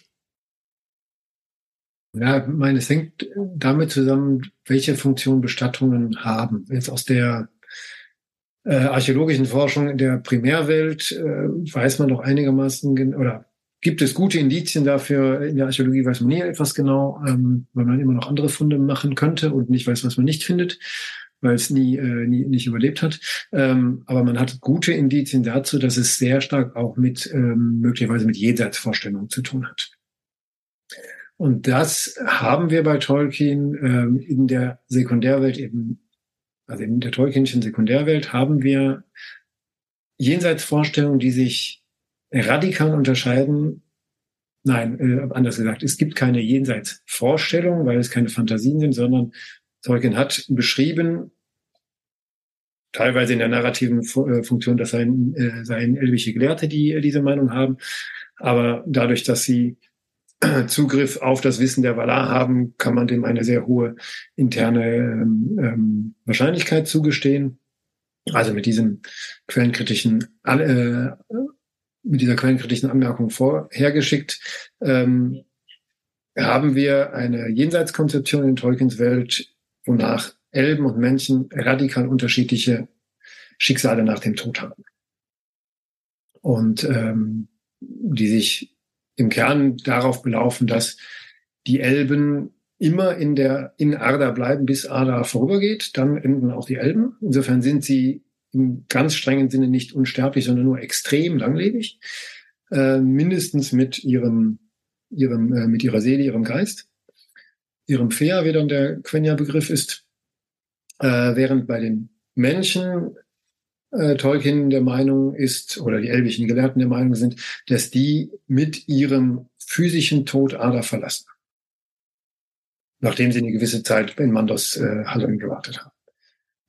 Ja, ich meine, es hängt damit zusammen, welche Funktion Bestattungen haben. Jetzt aus der äh, archäologischen Forschung in der Primärwelt äh, weiß man doch einigermaßen, oder gibt es gute Indizien dafür. In der Archäologie weiß man nie etwas genau, ähm, weil man immer noch andere Funde machen könnte und nicht weiß, was man nicht findet, weil es nie, äh, nie nicht überlebt hat. Ähm, aber man hat gute Indizien dazu, dass es sehr stark auch mit ähm, möglicherweise mit Jenseitsvorstellungen zu tun hat. Und das haben wir bei Tolkien ähm, in der Sekundärwelt eben, also in der Tolkienischen Sekundärwelt haben wir Jenseitsvorstellungen, die sich radikal unterscheiden. Nein, äh, anders gesagt, es gibt keine Jenseitsvorstellungen, weil es keine Fantasien sind, sondern Tolkien hat beschrieben, teilweise in der narrativen Funktion, dass seien, äh, seien elbische Gelehrte, die äh, diese Meinung haben, aber dadurch, dass sie Zugriff auf das Wissen der Valar haben, kann man dem eine sehr hohe interne ähm, Wahrscheinlichkeit zugestehen. Also mit diesem quellenkritischen, äh, mit dieser quellenkritischen Anmerkung vorhergeschickt, ähm, haben wir eine Jenseitskonzeption in Tolkiens Welt, wonach Elben und Menschen radikal unterschiedliche Schicksale nach dem Tod haben. Und ähm, die sich im Kern darauf belaufen, dass die Elben immer in der in Arda bleiben, bis Arda vorübergeht. Dann enden auch die Elben. Insofern sind sie im ganz strengen Sinne nicht unsterblich, sondern nur extrem langlebig, äh, mindestens mit ihrem ihrem äh, mit ihrer Seele, ihrem Geist, ihrem Fea, wie dann der Quenya-Begriff ist, äh, während bei den Menschen Äh, Tolkien der Meinung ist, oder die elbischen Gelehrten der Meinung sind, dass die mit ihrem physischen Tod Arda verlassen, nachdem sie eine gewisse Zeit in Mandos äh, Hallen gewartet haben.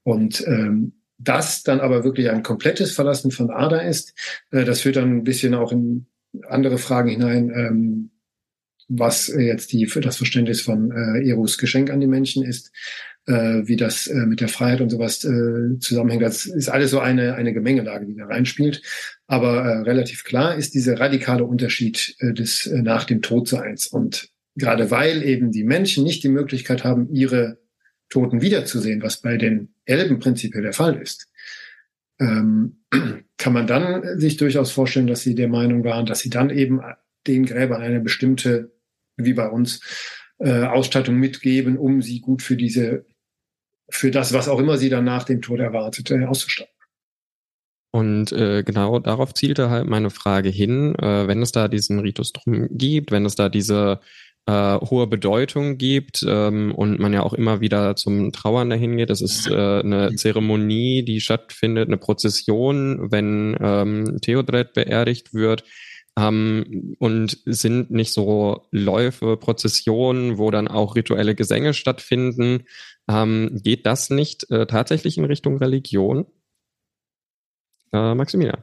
Und ähm, das dann aber wirklich ein komplettes Verlassen von Ada ist, äh, das führt dann ein bisschen auch in andere Fragen hinein, ähm, was äh, jetzt die für das Verständnis von äh, Eros Geschenk an die Menschen ist, äh, wie das äh, mit der Freiheit und sowas äh, zusammenhängt. Das ist alles so eine eine Gemengelage, die da reinspielt. Aber äh, relativ klar ist dieser radikale Unterschied äh, des äh, nach dem Todseins. Und gerade weil eben die Menschen nicht die Möglichkeit haben, ihre Toten wiederzusehen, was bei den Elben prinzipiell der Fall ist, ähm, kann man dann sich durchaus vorstellen, dass sie der Meinung waren, dass sie dann eben den Gräbern eine bestimmte, wie bei uns, äh, Ausstattung mitgeben, um sie gut für diese, für das, was auch immer sie dann nach dem Tod erwartet, äh, auszustatten. Und äh, genau darauf zielte halt meine Frage hin, äh, wenn es da diesen Ritus drum gibt, wenn es da diese äh, hohe Bedeutung gibt ähm, und man ja auch immer wieder zum Trauern dahin geht. Das ist äh, eine Zeremonie, die stattfindet, eine Prozession, wenn ähm, Theodred beerdigt wird. Ähm, und sind nicht so Läufe, Prozessionen, wo dann auch rituelle Gesänge stattfinden. Ähm, geht das nicht äh, tatsächlich in Richtung Religion? Äh, Maximilian.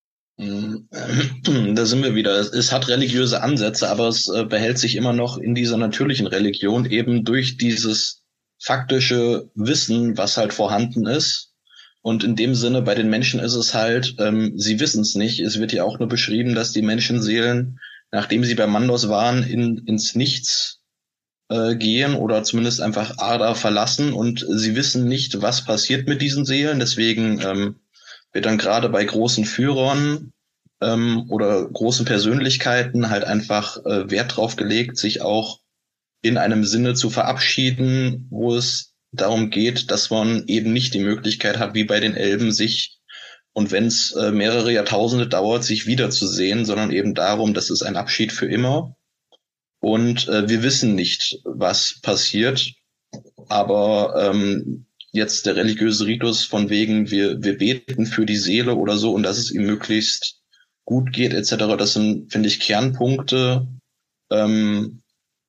Da sind wir wieder. Es hat religiöse Ansätze, aber es äh, behält sich immer noch in dieser natürlichen Religion eben durch dieses faktische Wissen, was halt vorhanden ist. Und in dem Sinne, bei den Menschen ist es halt, ähm, sie wissen es nicht. Es wird ja auch nur beschrieben, dass die Menschenseelen, nachdem sie bei Mandos waren, in, ins Nichts äh, gehen oder zumindest einfach Ada verlassen. Und sie wissen nicht, was passiert mit diesen Seelen. Deswegen ähm, wird dann gerade bei großen Führern ähm, oder großen Persönlichkeiten halt einfach äh, Wert drauf gelegt, sich auch in einem Sinne zu verabschieden, wo es darum geht, dass man eben nicht die Möglichkeit hat, wie bei den Elben, sich, und wenn es äh, mehrere Jahrtausende dauert, sich wiederzusehen, sondern eben darum, das ist ein Abschied für immer. Und äh, wir wissen nicht, was passiert, aber ähm, jetzt der religiöse Ritus von wegen, wir wir beten für die Seele oder so und dass es ihm möglichst gut geht et cetera, das sind, finde ich, Kernpunkte, ähm,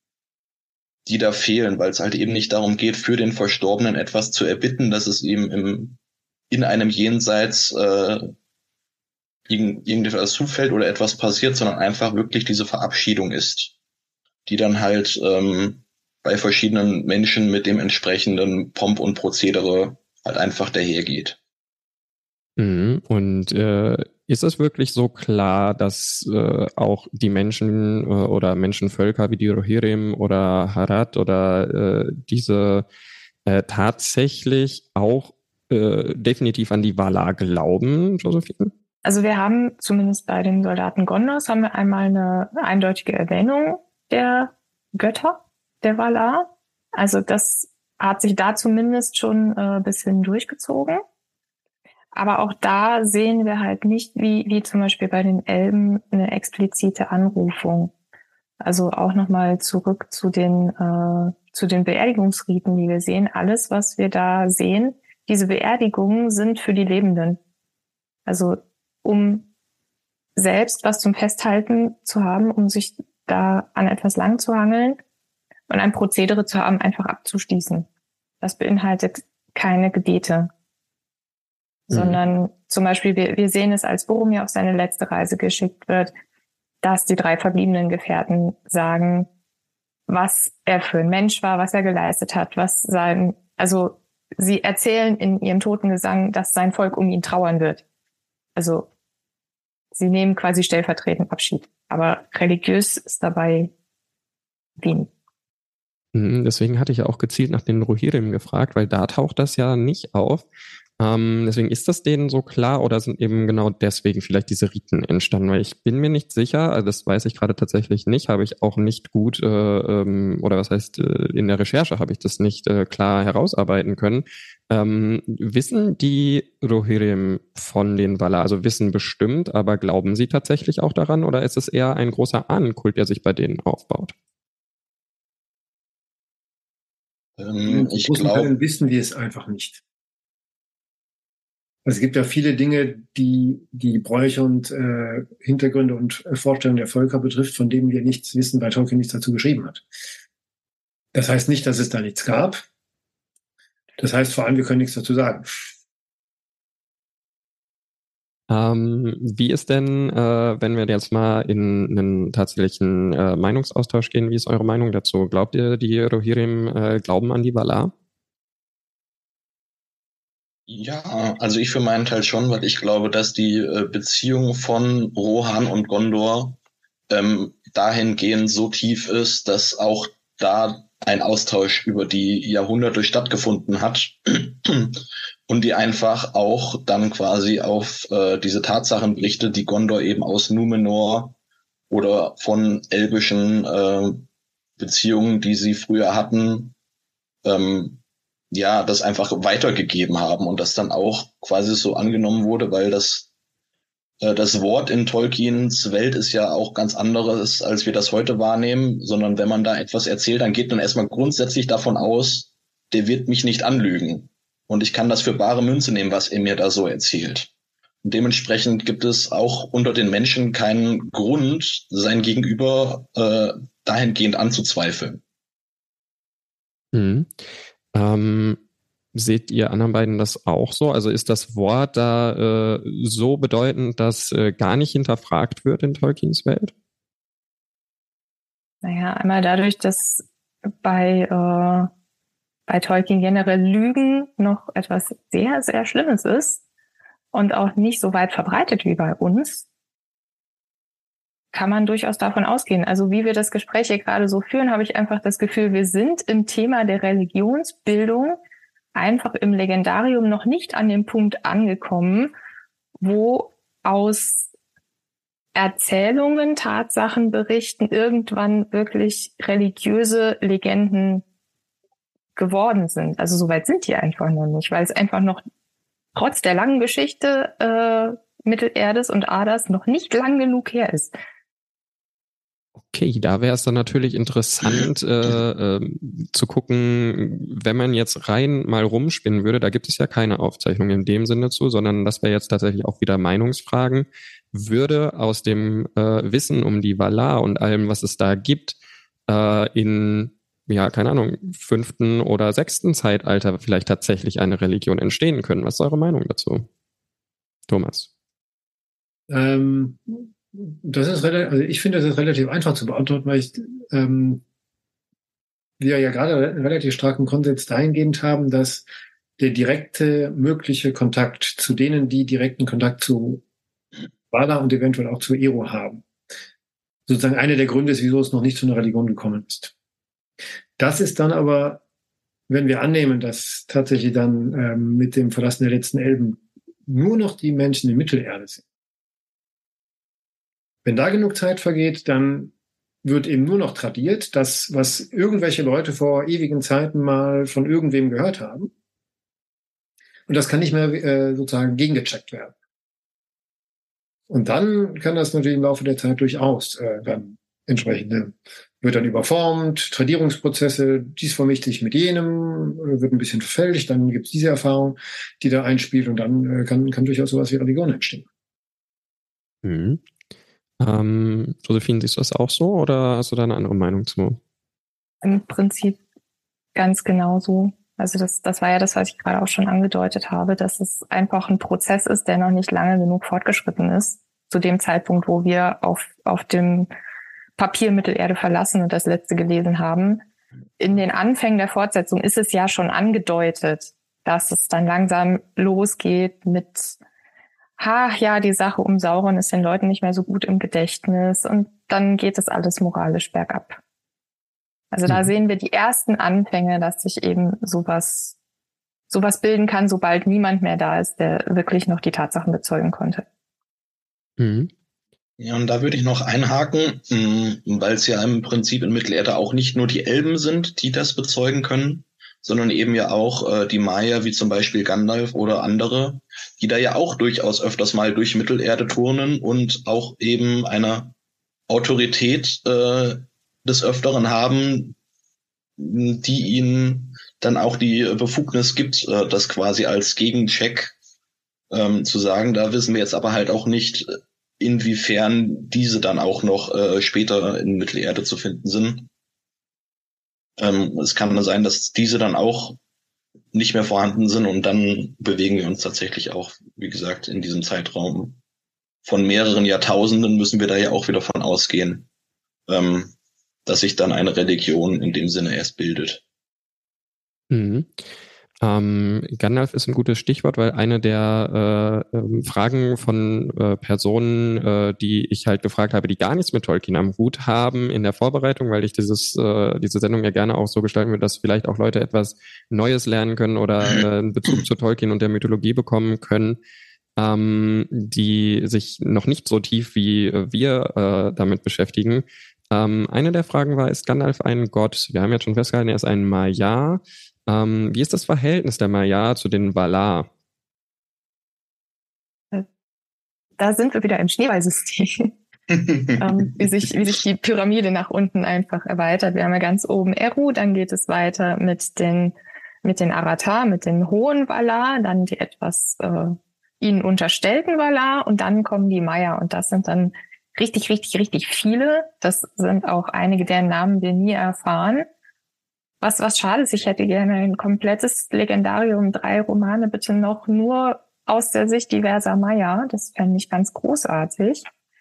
die da fehlen, weil es halt eben nicht darum geht, für den Verstorbenen etwas zu erbitten, dass es ihm im in einem Jenseits äh, irgend, irgendetwas zufällt oder etwas passiert, sondern einfach wirklich diese Verabschiedung ist, die dann halt ähm, bei verschiedenen Menschen mit dem entsprechenden Pomp und Prozedere halt einfach dahergeht. Mhm. Und äh, ist es wirklich so klar, dass äh, auch die Menschen äh, oder Menschenvölker wie die Rohirrim oder Harad oder äh, diese äh, tatsächlich auch äh, definitiv an die Valar glauben, Josephine? Also wir haben zumindest bei den Soldaten Gondors haben wir einmal eine eindeutige Erwähnung der Götter der Valar. Also das hat sich da zumindest schon ein äh, bisschen durchgezogen. Aber auch da sehen wir halt nicht, wie, wie zum Beispiel bei den Elben, eine explizite Anrufung. Also auch nochmal zurück zu den, äh, zu den Beerdigungsriten, die wir sehen. Alles, was wir da sehen, diese Beerdigungen sind für die Lebenden. Also um selbst was zum Festhalten zu haben, um sich da an etwas lang zu hangeln und ein Prozedere zu haben, einfach abzuschließen. Das beinhaltet keine Gebete. Sondern mhm. zum Beispiel, wir, wir sehen es, als Boromir auf seine letzte Reise geschickt wird, dass die drei verbliebenen Gefährten sagen, was er für ein Mensch war, was er geleistet hat, was sein, also sie erzählen in ihrem Totengesang, dass sein Volk um ihn trauern wird. Also sie nehmen quasi stellvertretend Abschied. Aber religiös ist dabei wenig. Deswegen hatte ich ja auch gezielt nach den Rohirrim gefragt, weil da taucht das ja nicht auf. Ähm, deswegen ist das denen so klar oder sind eben genau deswegen vielleicht diese Riten entstanden? Weil ich bin mir nicht sicher, also das weiß ich gerade tatsächlich nicht, habe ich auch nicht gut, äh, ähm, oder was heißt, äh, in der Recherche habe ich das nicht äh, klar herausarbeiten können. Ähm, wissen die Rohirrim von den Valar, also wissen bestimmt, aber glauben sie tatsächlich auch daran oder ist es eher ein großer Ahnenkult, der sich bei denen aufbaut? Ähm, ich glaube, wissen wir es einfach nicht. Also es gibt ja viele Dinge, die die Bräuche und äh, Hintergründe und äh, Vorstellungen der Völker betrifft, von denen wir nichts wissen, weil Tolkien nichts dazu geschrieben hat. Das heißt nicht, dass es da nichts gab. Das heißt vor allem, wir können nichts dazu sagen. Ähm, wie ist denn, äh, wenn wir jetzt mal in einen tatsächlichen äh, Meinungsaustausch gehen, wie ist eure Meinung dazu? Glaubt ihr, die Rohirrim äh, glauben an die Valar? Ja, also ich für meinen Teil schon, weil ich glaube, dass die äh, Beziehung von Rohan und Gondor ähm, dahingehend so tief ist, dass auch da ein Austausch über die Jahrhunderte stattgefunden hat und die einfach auch dann quasi auf äh, diese Tatsachen berichtet, die Gondor eben aus Numenor oder von elbischen äh, Beziehungen, die sie früher hatten, ähm, ja, das einfach weitergegeben haben und das dann auch quasi so angenommen wurde, weil das äh, das Wort in Tolkiens Welt ist ja auch ganz anderes, als wir das heute wahrnehmen, sondern wenn man da etwas erzählt, dann geht man erstmal grundsätzlich davon aus, der wird mich nicht anlügen und ich kann das für bare Münze nehmen, was er mir da so erzählt. Und dementsprechend gibt es auch unter den Menschen keinen Grund, sein Gegenüber äh, dahingehend anzuzweifeln. Mhm. Ähm, seht ihr anderen beiden das auch so? Also ist das Wort da äh, so bedeutend, dass äh, gar nicht hinterfragt wird in Tolkiens Welt? Naja, einmal dadurch, dass bei, äh, bei Tolkien generell Lügen noch etwas sehr, sehr Schlimmes ist und auch nicht so weit verbreitet wie bei uns, kann man durchaus davon ausgehen. Also wie wir das Gespräch hier gerade so führen, habe ich einfach das Gefühl, wir sind im Thema der Religionsbildung einfach im Legendarium noch nicht an dem Punkt angekommen, wo aus Erzählungen, Tatsachen, Berichten irgendwann wirklich religiöse Legenden geworden sind. Also so weit sind die einfach noch nicht, weil es einfach noch trotz der langen Geschichte äh, Mittelerdes und Aders noch nicht lang genug her ist. Okay, da wäre es dann natürlich interessant äh, äh, zu gucken, wenn man jetzt rein mal rumspinnen würde, da gibt es ja keine Aufzeichnung in dem Sinne zu, sondern das wäre jetzt tatsächlich auch wieder Meinungsfragen, würde aus dem äh, Wissen um die Valar und allem, was es da gibt, äh, in, ja, keine Ahnung, fünften oder sechsten Zeitalter vielleicht tatsächlich eine Religion entstehen können. Was ist eure Meinung dazu, Thomas? Ähm, das ist relativ, also ich finde, das ist relativ einfach zu beantworten, weil ich, ähm, wir ja gerade einen relativ starken Konsens dahingehend haben, dass der direkte mögliche Kontakt zu denen, die direkten Kontakt zu Valar und eventuell auch zu Eru haben, sozusagen einer der Gründe ist, wieso es noch nicht zu einer Religion gekommen ist. Das ist dann aber, wenn wir annehmen, dass tatsächlich dann ähm, mit dem Verlassen der letzten Elben nur noch die Menschen in Mittelerde sind. Wenn da genug Zeit vergeht, dann wird eben nur noch tradiert, das, was irgendwelche Leute vor ewigen Zeiten mal von irgendwem gehört haben. Und das kann nicht mehr äh, sozusagen gegengecheckt werden. Und dann kann das natürlich im Laufe der Zeit durchaus äh, dann entsprechend, äh, wird dann überformt, Tradierungsprozesse, dies vermischt sich mit jenem, äh, wird ein bisschen verfälscht, dann gibt es diese Erfahrung, die da einspielt und dann äh, kann, kann durchaus sowas wie Religion entstehen. Mhm. Ähm, Josephine, siehst du das auch so oder hast du da eine andere Meinung zu? Im Prinzip ganz genauso. Also das, das war ja das, was ich gerade auch schon angedeutet habe, dass es einfach ein Prozess ist, der noch nicht lange genug fortgeschritten ist, zu dem Zeitpunkt, wo wir auf, auf dem Papier Mittelerde verlassen und das letzte gelesen haben. In den Anfängen der Fortsetzung ist es ja schon angedeutet, dass es dann langsam losgeht mit ha, ja, die Sache um Sauron ist den Leuten nicht mehr so gut im Gedächtnis und dann geht es alles moralisch bergab. Also da mhm. sehen wir die ersten Anfänge, dass sich eben sowas, sowas bilden kann, sobald niemand mehr da ist, der wirklich noch die Tatsachen bezeugen konnte. Mhm. Ja, und da würde ich noch einhaken, weil es ja im Prinzip in Mittelerde auch nicht nur die Elben sind, die das bezeugen können, sondern eben ja auch äh, die Maya, wie zum Beispiel Gandalf oder andere, die da ja auch durchaus öfters mal durch Mittelerde turnen und auch eben eine Autorität äh, des Öfteren haben, die ihnen dann auch die Befugnis gibt, äh, das quasi als Gegencheck ähm, zu sagen. Da wissen wir jetzt aber halt auch nicht, inwiefern diese dann auch noch äh, später in Mittelerde zu finden sind. Ähm, es kann sein, dass diese dann auch nicht mehr vorhanden sind und dann bewegen wir uns tatsächlich auch, wie gesagt, in diesem Zeitraum von mehreren Jahrtausenden müssen wir da ja auch wieder von ausgehen, ähm, dass sich dann eine Religion in dem Sinne erst bildet. Mhm. Ähm, Gandalf ist ein gutes Stichwort, weil eine der äh, ähm, Fragen von äh, Personen, äh, die ich halt gefragt habe, die gar nichts mit Tolkien am Hut haben in der Vorbereitung, weil ich dieses äh, diese Sendung ja gerne auch so gestalten würde, dass vielleicht auch Leute etwas Neues lernen können oder äh, einen Bezug zu Tolkien und der Mythologie bekommen können, ähm, die sich noch nicht so tief wie äh, wir äh, damit beschäftigen. Ähm, eine der Fragen war, ist Gandalf ein Gott? Wir haben jetzt schon festgehalten, er ist ein Maiar. Ähm, wie ist das Verhältnis der Maiar zu den Valar? Da sind wir wieder im Schneeballsystem. ähm, wie, sich, wie sich die Pyramide nach unten einfach erweitert. Wir haben ja ganz oben Eru, dann geht es weiter mit den, mit den Aratar, mit den hohen Valar, dann die etwas äh, ihnen unterstellten Valar und dann kommen die Maiar und das sind dann richtig, richtig, richtig viele. Das sind auch einige, deren Namen wir nie erfahren. Was, was schade ist, ich hätte gerne ein komplettes Legendarium, drei Romane bitte noch nur aus der Sicht diverser Maiar. Das fände ich ganz großartig.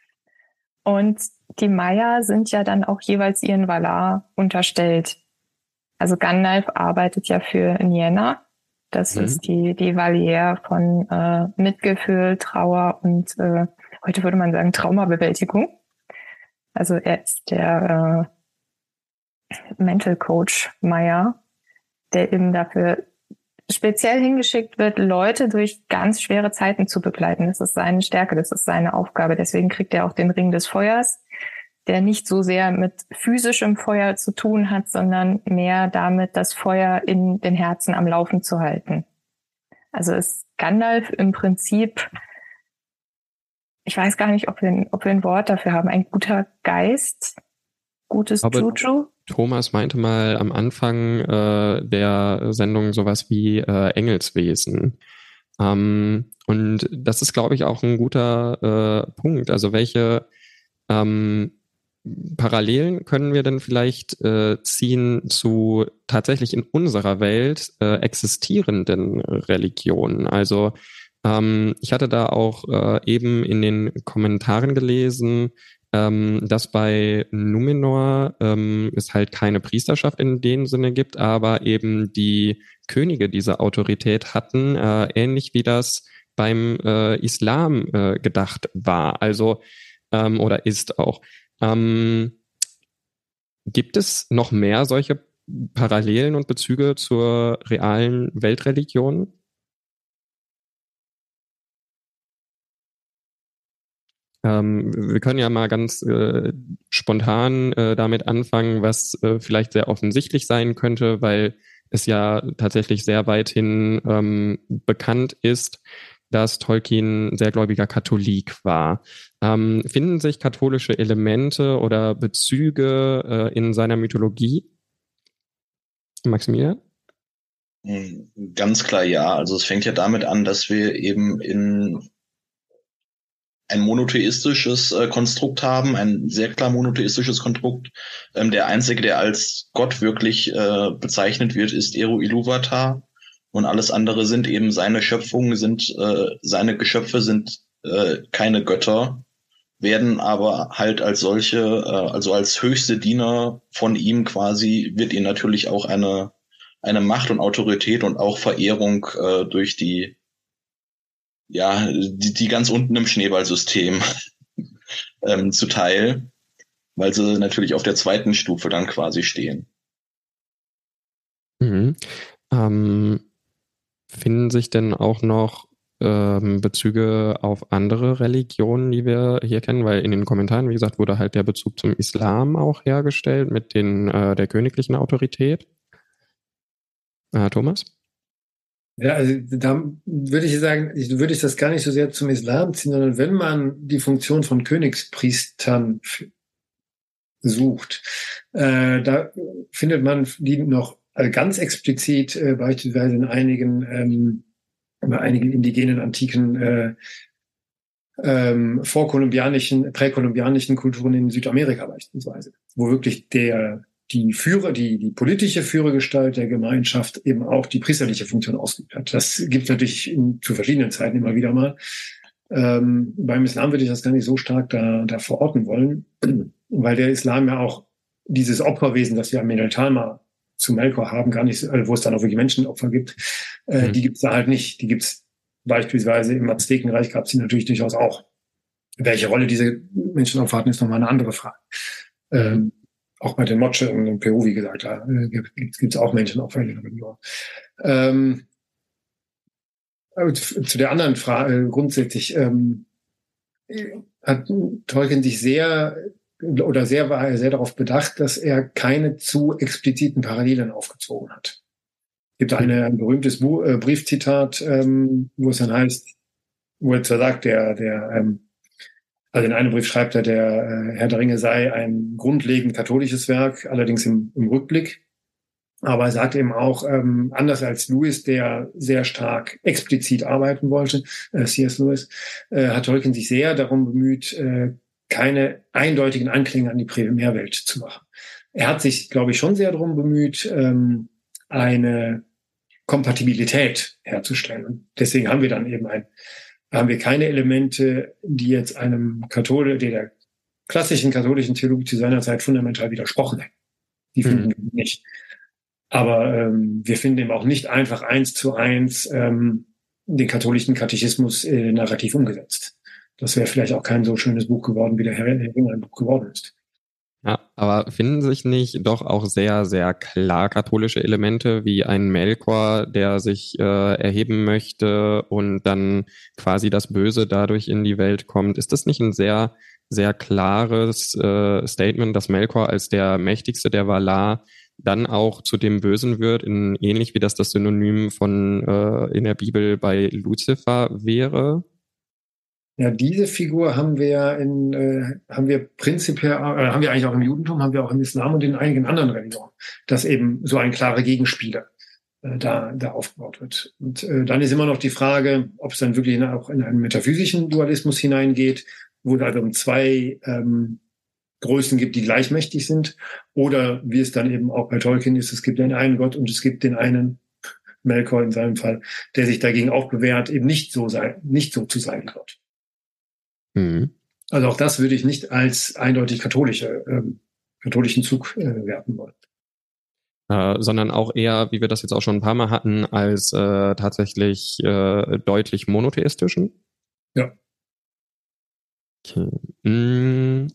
Und die Maiar sind ja dann auch jeweils ihren Valar unterstellt. Also Gandalf arbeitet ja für Nienna. Das mhm. ist die, die Valier von äh, Mitgefühl, Trauer und äh, heute würde man sagen Traumabewältigung. Also er ist der äh, Mental Coach Maiar, der eben dafür speziell hingeschickt wird, Leute durch ganz schwere Zeiten zu begleiten. Das ist seine Stärke, das ist seine Aufgabe. Deswegen kriegt er auch den Ring des Feuers, der nicht so sehr mit physischem Feuer zu tun hat, sondern mehr damit, das Feuer in den Herzen am Laufen zu halten. Also ist Gandalf im Prinzip, ich weiß gar nicht, ob wir ein, ob wir ein Wort dafür haben, ein guter Geist, gutes Aber Juju. Thomas meinte mal am Anfang äh, der Sendung sowas wie äh, Engelswesen. Ähm, und das ist, glaube ich, auch ein guter äh, Punkt. Also welche ähm, Parallelen können wir denn vielleicht äh, ziehen zu tatsächlich in unserer Welt äh, existierenden Religionen? Also ähm, ich hatte da auch äh, eben in den Kommentaren gelesen, ähm, dass bei Numenor ähm, es halt keine Priesterschaft in dem Sinne gibt, aber eben die Könige diese Autorität hatten, äh, ähnlich wie das beim äh, Islam äh, gedacht war, also ähm, oder ist auch. Ähm, gibt es noch mehr solche Parallelen und Bezüge zur realen Weltreligion? Ähm, wir können ja mal ganz äh, spontan äh, damit anfangen, was äh, vielleicht sehr offensichtlich sein könnte, weil es ja tatsächlich sehr weithin ähm, bekannt ist, dass Tolkien sehr gläubiger Katholik war. Ähm, finden sich katholische Elemente oder Bezüge äh, in seiner Mythologie? Maximilian? Ganz klar ja. Also es fängt ja damit an, dass wir eben in ein monotheistisches äh, Konstrukt haben, ein sehr klar monotheistisches Konstrukt. Ähm, der einzige, der als Gott wirklich äh, bezeichnet wird, ist Eru Ilúvatar. Und alles andere sind eben seine Schöpfungen, sind äh, seine Geschöpfe sind äh, keine Götter, werden aber halt als solche, äh, also als höchste Diener von ihm quasi, wird ihnen natürlich auch eine eine Macht und Autorität und auch Verehrung äh, durch die ja, die, die ganz unten im Schneeballsystem ähm, zuteil, weil sie natürlich auf der zweiten Stufe dann quasi stehen. Mhm. Ähm, finden sich denn auch noch ähm, Bezüge auf andere Religionen, die wir hier kennen? Weil in den Kommentaren, wie gesagt, wurde halt der Bezug zum Islam auch hergestellt mit den äh, der königlichen Autorität. Äh, Thomas? Ja, also da würde ich sagen, ich, würde ich das gar nicht so sehr zum Islam ziehen, sondern wenn man die Funktion von Königspriestern sucht, äh, da findet man die noch also ganz explizit äh, beispielsweise in einigen ähm, bei einigen indigenen antiken äh, ähm, vorkolumbianischen, präkolumbianischen Kulturen in Südamerika beispielsweise, wo wirklich der die Führer, die, die politische Führergestalt der Gemeinschaft eben auch die priesterliche Funktion ausgeübt hat. Das gibt es natürlich in, zu verschiedenen Zeiten immer wieder mal. Ähm, beim Islam würde ich das gar nicht so stark da, da verorten wollen, weil der Islam ja auch dieses Opferwesen, das wir am Mendeltalma zu Melkor haben, gar nicht, also wo es dann auch wirklich Menschenopfer gibt, äh, mhm. die gibt es da halt nicht. Die gibt es beispielsweise im Aztekenreich, gab es die natürlich durchaus auch. Welche Rolle diese Menschenopfer hatten, ist nochmal eine andere Frage. Mhm. Ähm, auch bei den Moche in Peru, wie gesagt, da äh, gibt es auch Menschenopfer in der Religion. Ähm, zu der anderen Frage, grundsätzlich ähm, hat Tolkien sich sehr oder sehr war er sehr darauf bedacht, dass er keine zu expliziten Parallelen aufgezogen hat. Es gibt eine, ein berühmtes Bu- äh, Briefzitat, ähm, wo es dann heißt, wo er zwar sagt, der, der, ähm, also in einem Brief schreibt er, der äh, Herr der Ringe sei ein grundlegend katholisches Werk, allerdings im, im Rückblick. Aber er sagt eben auch, ähm, anders als Lewis, der sehr stark explizit arbeiten wollte, äh, C S. Lewis, äh, hat Tolkien sich sehr darum bemüht, äh, keine eindeutigen Anklänge an die Primärwelt zu machen. Er hat sich, glaube ich, schon sehr darum bemüht, ähm, eine Kompatibilität herzustellen. Und deswegen haben wir dann eben ein, haben wir keine Elemente, die jetzt einem Kathol, der klassischen katholischen Theologie zu seiner Zeit fundamental widersprochen hätten. Die finden wir mhm. nicht. Aber ähm, wir finden eben auch nicht einfach eins zu eins ähm, den katholischen Katechismus äh, narrativ umgesetzt. Das wäre vielleicht auch kein so schönes Buch geworden, wie der Herr der Ringe ein Buch geworden ist. Ja, aber finden sich nicht doch auch sehr, sehr klar katholische Elemente, wie ein Melkor, der sich äh, erheben möchte und dann quasi das Böse dadurch in die Welt kommt? Ist das nicht ein sehr, sehr klares äh, Statement, dass Melkor als der mächtigste der Valar dann auch zu dem Bösen wird, in, ähnlich wie das das Synonym von äh, in der Bibel bei Luzifer wäre? Ja, diese Figur haben wir in, äh, haben wir prinzipiell, äh, haben wir eigentlich auch im Judentum, haben wir auch im Islam und in einigen anderen Religionen, dass eben so ein klarer Gegenspieler äh, da, da aufgebaut wird. Und äh, dann ist immer noch die Frage, ob es dann wirklich in, auch in einen metaphysischen Dualismus hineingeht, wo es also um zwei ähm, Größen gibt, die gleichmächtig sind, oder wie es dann eben auch bei Tolkien ist, es gibt den einen Gott und es gibt den einen, Melkor in seinem Fall, der sich dagegen auch bewährt, eben nicht so sein, nicht so zu sein wie Gott. Mhm. Also auch das würde ich nicht als eindeutig katholische, ähm, katholischen Zug äh, werten wollen. Äh, sondern auch eher, wie wir das jetzt auch schon ein paar Mal hatten, als äh, tatsächlich äh, deutlich monotheistischen? Ja. Okay. Mm.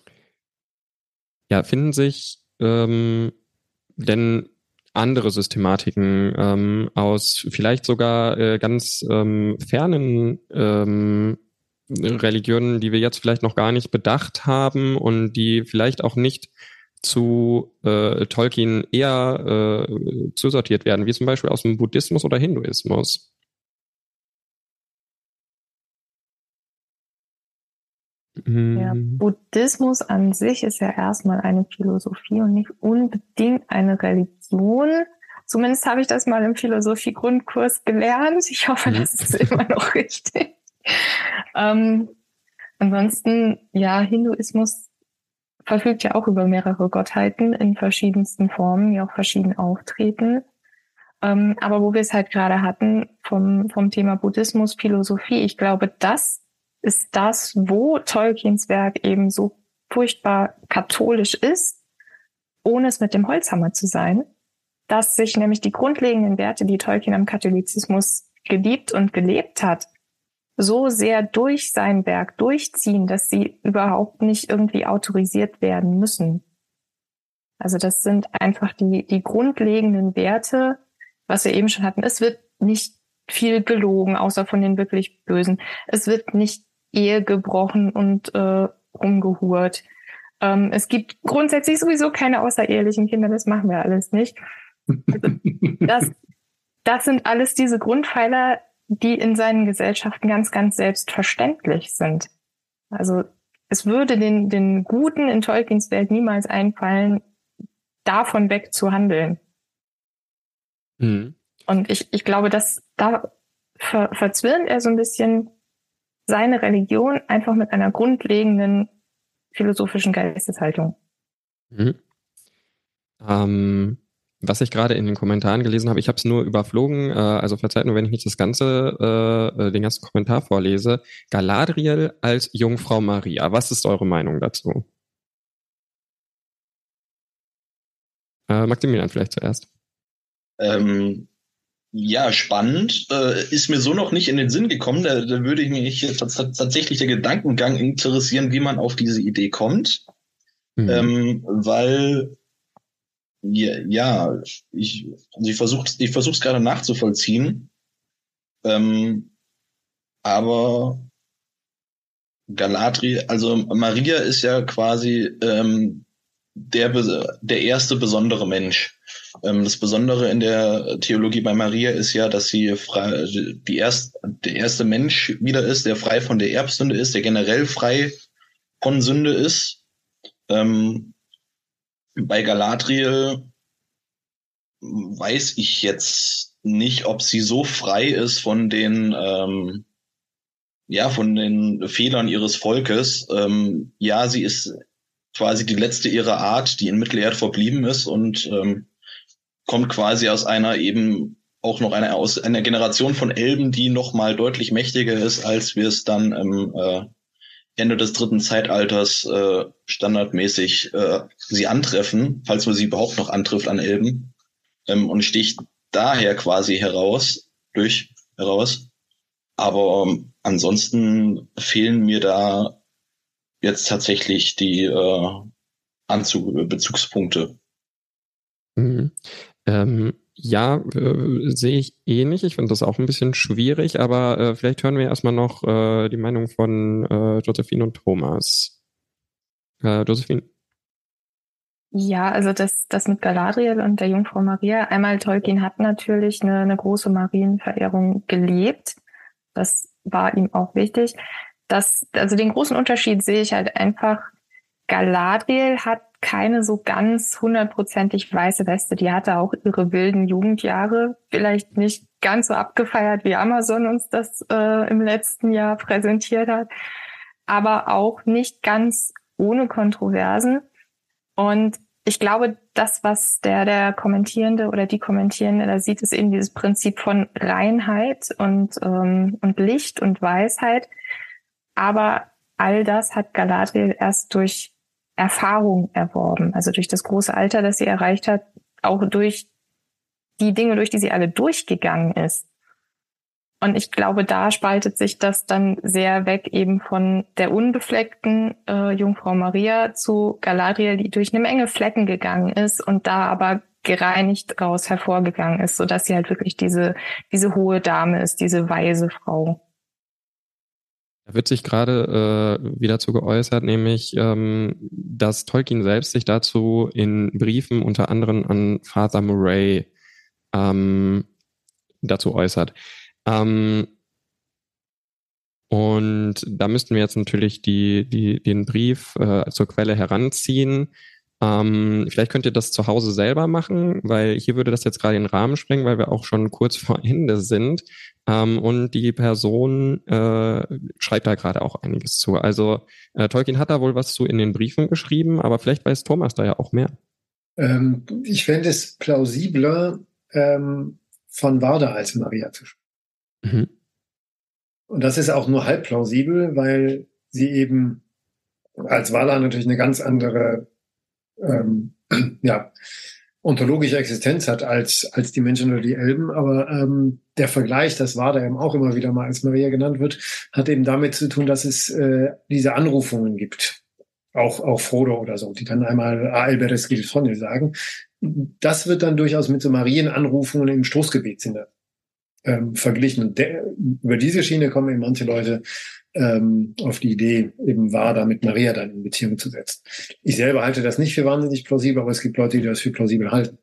Ja, finden sich ähm, denn andere Systematiken ähm, aus vielleicht sogar äh, ganz ähm, fernen ähm, Religionen, die wir jetzt vielleicht noch gar nicht bedacht haben und die vielleicht auch nicht zu äh, Tolkien eher äh, zusortiert werden, wie zum Beispiel aus dem Buddhismus oder Hinduismus? Ja, Buddhismus an sich ist ja erstmal eine Philosophie und nicht unbedingt eine Religion. Zumindest habe ich das mal im Philosophie-Grundkurs gelernt. Ich hoffe, das ist immer noch richtig. Ähm, ansonsten, ja, Hinduismus verfügt ja auch über mehrere Gottheiten in verschiedensten Formen, die auch verschieden auftreten. Ähm, aber wo wir es halt gerade hatten vom, vom Thema Buddhismus, Philosophie, ich glaube, das ist das, wo Tolkiens Werk eben so furchtbar katholisch ist, ohne es mit dem Holzhammer zu sein, dass sich nämlich die grundlegenden Werte, die Tolkien am Katholizismus geliebt und gelebt hat, so sehr durch sein Werk durchziehen, dass sie überhaupt nicht irgendwie autorisiert werden müssen. Also das sind einfach die, die grundlegenden Werte, was wir eben schon hatten. Es wird nicht viel gelogen, außer von den wirklich Bösen. Es wird nicht Ehe gebrochen und äh, rumgehurt. Ähm, es gibt grundsätzlich sowieso keine außerehelichen Kinder, das machen wir alles nicht. Also das, das sind alles diese Grundpfeiler, die in seinen Gesellschaften ganz, ganz selbstverständlich sind. Also es würde den, den Guten in Tolkiens Welt niemals einfallen, davon weg zu handeln. Mhm. Und ich, ich glaube, dass da ver, verzwirnt er so ein bisschen seine Religion einfach mit einer grundlegenden philosophischen Geisteshaltung. Mhm. Ähm, was ich gerade in den Kommentaren gelesen habe, ich habe es nur überflogen, äh, also verzeiht nur, wenn ich nicht das ganze, äh, den ganzen Kommentar vorlese. Galadriel als Jungfrau Maria. Was ist eure Meinung dazu? Äh, Maximilian vielleicht zuerst. Ähm, ja, spannend. Äh, ist mir so noch nicht in den Sinn gekommen. Da, da würde ich mich jetzt tatsächlich der Gedankengang interessieren, wie man auf diese Idee kommt. Mhm. Ähm, weil, ja, ja ich, also ich versuche ich versuch's gerade nachzuvollziehen. Ähm, aber Galadriel, also Maria ist ja quasi ähm, der, der erste besondere Mensch. Ähm, das Besondere in der Theologie bei Maria ist ja, dass sie frei, die erst, der erste Mensch wieder ist, der frei von der Erbsünde ist, der generell frei von Sünde ist. Ähm, bei Galadriel weiß ich jetzt nicht, ob sie so frei ist von den ähm, ja von den Fehlern ihres Volkes. Ähm, ja, sie ist quasi die letzte ihrer Art, die in Mittelerde verblieben ist und ähm, kommt quasi aus einer eben auch noch einer aus einer Generation von Elben, die noch mal deutlich mächtiger ist, als wir es dann im äh, Ende des dritten Zeitalters äh, standardmäßig äh, sie antreffen, falls man sie überhaupt noch antrifft an Elben, ähm, und sticht daher quasi heraus durch heraus. Aber ähm, ansonsten fehlen mir da jetzt tatsächlich die äh, Anzug- Bezugspunkte. Mhm. Ähm, ja, äh, sehe ich ähnlich. Ich finde das auch ein bisschen schwierig, aber äh, vielleicht hören wir erstmal noch äh, die Meinung von äh, Josephine und Thomas. Äh, Josephine? Ja, also das, das mit Galadriel und der Jungfrau Maria. Einmal, Tolkien hat natürlich eine, eine große Marienverehrung gelebt. Das war ihm auch wichtig. Das, also den großen Unterschied sehe ich halt einfach. Galadriel hat keine so ganz hundertprozentig weiße Weste. Die hatte auch ihre wilden Jugendjahre. Vielleicht nicht ganz so abgefeiert, wie Amazon uns das äh, im letzten Jahr präsentiert hat. Aber auch nicht ganz ohne Kontroversen. Und ich glaube, das, was der, der Kommentierende oder die Kommentierende da sieht, ist eben dieses Prinzip von Reinheit und, ähm, und Licht und Weisheit. Aber all das hat Galadriel erst durch Erfahrung erworben, also durch das große Alter, das sie erreicht hat, auch durch die Dinge, durch die sie alle durchgegangen ist. Und ich glaube, da spaltet sich das dann sehr weg eben von der unbefleckten äh, Jungfrau Maria zu Galadriel, die durch eine Menge Flecken gegangen ist und da aber gereinigt raus hervorgegangen ist, sodass sie halt wirklich diese diese hohe Dame ist, diese weise Frau. Da wird sich gerade äh, wieder zu geäußert, nämlich, ähm, dass Tolkien selbst sich dazu in Briefen unter anderem an Father Murray ähm, dazu äußert. Ähm, und da müssten wir jetzt natürlich die, die, den Brief äh, zur Quelle heranziehen. Ähm, vielleicht könnt ihr das zu Hause selber machen, weil hier würde das jetzt gerade den Rahmen sprengen, weil wir auch schon kurz vor Ende sind. Ähm, und die Person äh, schreibt da gerade auch einiges zu. Also äh, Tolkien hat da wohl was zu in den Briefen geschrieben, aber vielleicht weiß Thomas da ja auch mehr. Ähm, ich fände es plausibler, ähm, von Varda als Maria zu sprechen. Mhm. Und das ist auch nur halb plausibel, weil sie eben als Valar natürlich eine ganz andere ähm, ja, ontologische Existenz hat als als die Menschen oder die Elben. Aber ähm, der Vergleich, dass Varda eben auch immer wieder mal als Maria genannt wird, hat eben damit zu tun, dass es äh, diese Anrufungen gibt. Auch auch Frodo oder so, die dann einmal Aelberes Gilfrone sagen. Das wird dann durchaus mit so Marienanrufungen im Stoßgebetssinne Ähm, verglichen. Und der, über diese Schiene kommen eben manche Leute ähm, auf die Idee, eben Varda mit Maria dann in Beziehung zu setzen. Ich selber halte das nicht für wahnsinnig plausibel, aber es gibt Leute, die das für plausibel halten.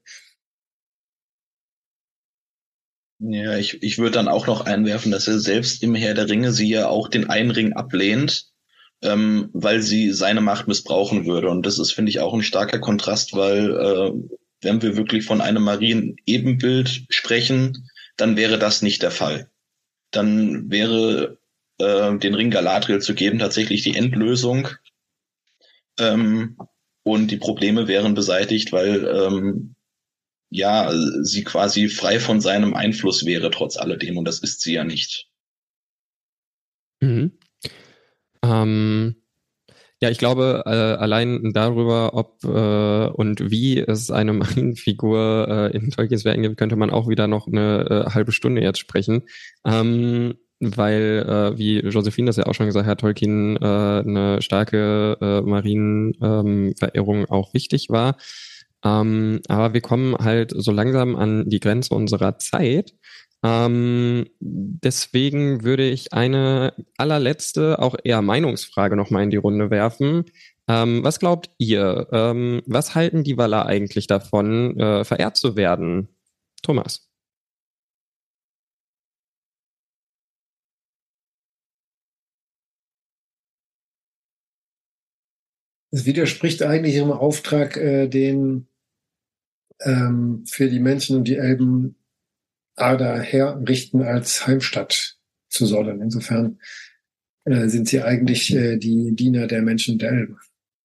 Ja, ich, ich würde dann auch noch einwerfen, dass er selbst im Herr der Ringe sie ja auch den einen Ring ablehnt, ähm, weil sie seine Macht missbrauchen würde. Und das ist, finde ich, auch ein starker Kontrast, weil äh, wenn wir wirklich von einem Marien-Ebenbild sprechen, dann wäre das nicht der Fall. Dann wäre äh, den Ring Galadriel zu geben tatsächlich die Endlösung. Ähm, und die Probleme wären beseitigt, weil ähm, ja sie quasi frei von seinem Einfluss wäre trotz alledem, und das ist sie ja nicht. Mhm. Ähm, ja, ich glaube, äh, allein darüber, ob äh, und wie es eine Marienfigur äh, in Tolkiens Werken gibt, könnte man auch wieder noch eine äh, halbe Stunde jetzt sprechen. Ähm, weil, äh, wie Josephine das ja auch schon gesagt hat, Tolkien äh, eine starke äh, Marienverehrung ähm, auch wichtig war. Ähm, aber wir kommen halt so langsam an die Grenze unserer Zeit. Ähm, deswegen würde ich eine allerletzte, auch eher Meinungsfrage nochmal in die Runde werfen. Ähm, was glaubt ihr? Ähm, was halten die Valar eigentlich davon, äh, verehrt zu werden? Thomas? Es widerspricht eigentlich ihrem Auftrag, äh, den ähm, für die Menschen und die Elben Arda herrichten als Heimstatt zu sollen. Insofern äh, sind sie eigentlich äh, die Diener der Menschen und der Elben.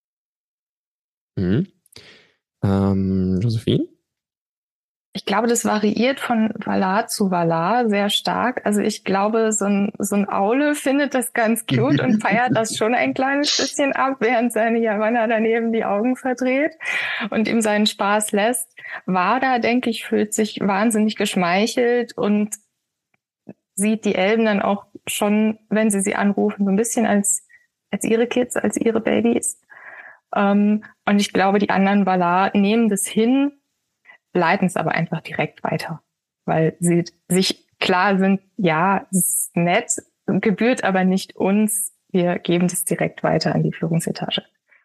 Mhm. Ähm, Josephine? Ich glaube, das variiert von Valar zu Valar sehr stark. Also ich glaube, so ein, so ein Aule findet das ganz cute und feiert das schon ein kleines bisschen ab, während seine Yavanna daneben die Augen verdreht und ihm seinen Spaß lässt. Vada, denke ich, fühlt sich wahnsinnig geschmeichelt und sieht die Elben dann auch schon, wenn sie sie anrufen, so ein bisschen als, als ihre Kids, als ihre Babys. Ähm, und ich glaube, die anderen Valar nehmen das hin, leiten es aber einfach direkt weiter, weil sie sich klar sind, ja, es ist nett, gebührt aber nicht uns, wir geben das direkt weiter an die Führungsetage.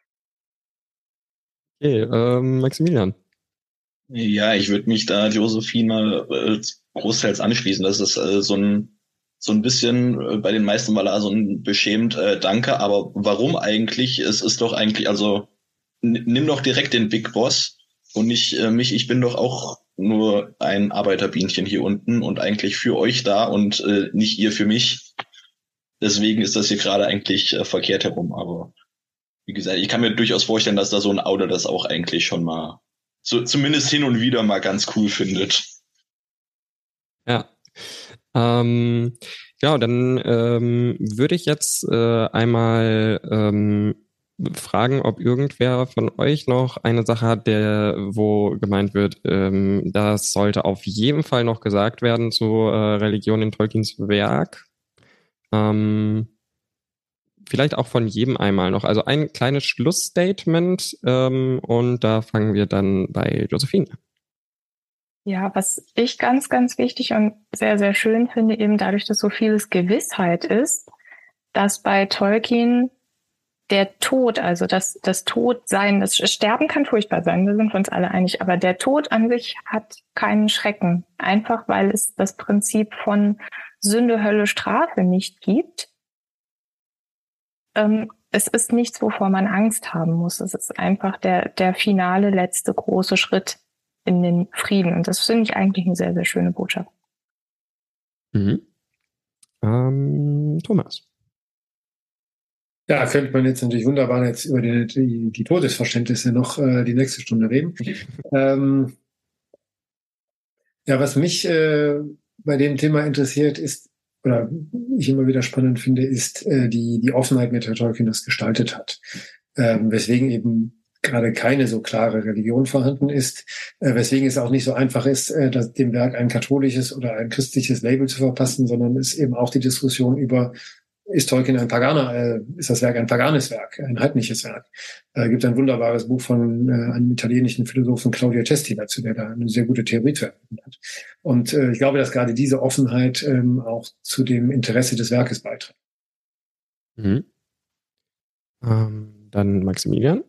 Okay, ähm, Maximilian. Ja, ich würde mich da Josephine äh, großteils anschließen. Das ist äh, so ein so ein bisschen äh, bei den meisten Valar so ein beschämt äh, Danke, aber warum eigentlich? Es ist doch eigentlich, also n- nimm doch direkt den Big Boss und nicht äh, mich. Ich bin doch auch nur ein Arbeiterbienchen hier unten und eigentlich für euch da und äh, nicht ihr für mich. Deswegen ist das hier gerade eigentlich äh, verkehrt herum. Aber wie gesagt, ich kann mir durchaus vorstellen, dass da so ein Aude das auch eigentlich schon mal so zumindest hin und wieder mal ganz cool findet. Ja. Ähm, ja, dann ähm, würde ich jetzt äh, einmal ähm, fragen, ob irgendwer von euch noch eine Sache hat, der, wo gemeint wird, ähm, das sollte auf jeden Fall noch gesagt werden zur äh, Religion in Tolkiens Werk. Ähm, vielleicht auch von jedem einmal noch. Also ein kleines Schlussstatement ähm, und da fangen wir dann bei Josephine an. Ja, was ich ganz, ganz wichtig und sehr, sehr schön finde, eben dadurch, dass so vieles Gewissheit ist, dass bei Tolkien der Tod, also das, das Todsein, das Sterben kann furchtbar sein, da sind wir uns alle einig, aber der Tod an sich hat keinen Schrecken. Einfach, weil es das Prinzip von Sünde, Hölle, Strafe nicht gibt. Ähm, es ist nichts, wovor man Angst haben muss. Es ist einfach der, der finale, letzte große Schritt in den Frieden. Und das finde ich eigentlich eine sehr, sehr schöne Botschaft. Mhm. Ähm, Thomas. Ja, könnte man jetzt natürlich wunderbar jetzt über die, die, die Todesverständnisse noch äh, die nächste Stunde reden. ähm, ja, was mich äh, bei dem Thema interessiert ist, oder ich immer wieder spannend finde, ist äh, die, die Offenheit, mit der Tolkien das gestaltet hat. Ähm, weswegen eben gerade keine so klare Religion vorhanden ist, äh, weswegen es auch nicht so einfach ist, äh, das, dem Werk ein katholisches oder ein christliches Label zu verpassen, sondern es eben auch die Diskussion über, ist Tolkien ein Paganer, äh, ist das Werk ein paganes Werk, ein heidnisches Werk? Äh, gibt ein wunderbares Buch von äh, einem italienischen Philosophen, Claudio Testi, dazu, der da eine sehr gute Theorie zu erfinden hat. Und äh, ich glaube, dass gerade diese Offenheit ähm, auch zu dem Interesse des Werkes beiträgt. Mhm. Ähm, dann Maximilian.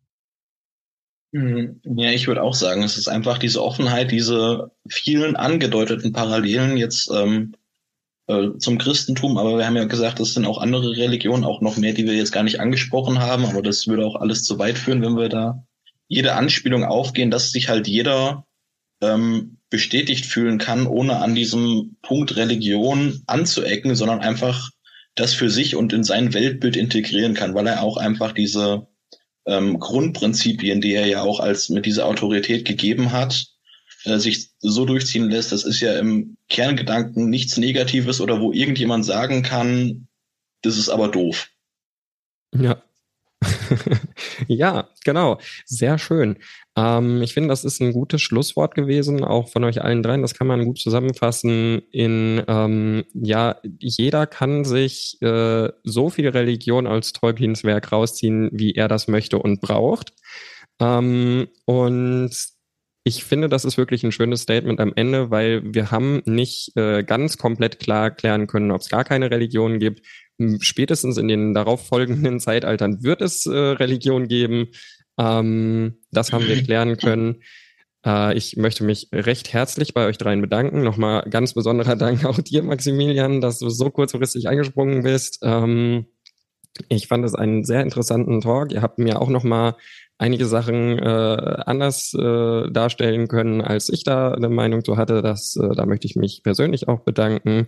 Ja, ich würde auch sagen, es ist einfach diese Offenheit, diese vielen angedeuteten Parallelen jetzt ähm, äh, zum Christentum, aber wir haben ja gesagt, es sind auch andere Religionen, auch noch mehr, die wir jetzt gar nicht angesprochen haben, aber das würde auch alles zu weit führen, wenn wir da jede Anspielung aufgehen, dass sich halt jeder ähm, bestätigt fühlen kann, ohne an diesem Punkt Religion anzuecken, sondern einfach das für sich und in sein Weltbild integrieren kann, weil er auch einfach diese ähm, Grundprinzipien, die er ja auch als mit dieser Autorität gegeben hat, äh, sich so durchziehen lässt. Das ist ja im Kerngedanken nichts Negatives oder wo irgendjemand sagen kann, das ist aber doof. Ja. Ja, genau. Sehr schön. Ähm, ich finde, das ist ein gutes Schlusswort gewesen, auch von euch allen dreien. Das kann man gut zusammenfassen in, ähm, ja, jeder kann sich äh, so viel Religion als Tolkiens Werk rausziehen, wie er das möchte und braucht. Ähm, und ich finde, das ist wirklich ein schönes Statement am Ende, weil wir haben nicht äh, ganz komplett klar klären können, ob es gar keine Religion gibt. Spätestens in den darauffolgenden Zeitaltern wird es äh, Religion geben. Ähm, das haben wir klären können. Äh, ich möchte mich recht herzlich bei euch dreien bedanken. Nochmal ganz besonderer Dank auch dir, Maximilian, dass du so kurzfristig eingesprungen bist. Ähm, ich fand es einen sehr interessanten Talk. Ihr habt mir auch nochmal einige Sachen äh, anders äh, darstellen können, als ich da eine Meinung zu hatte. Das, äh, da möchte ich mich persönlich auch bedanken.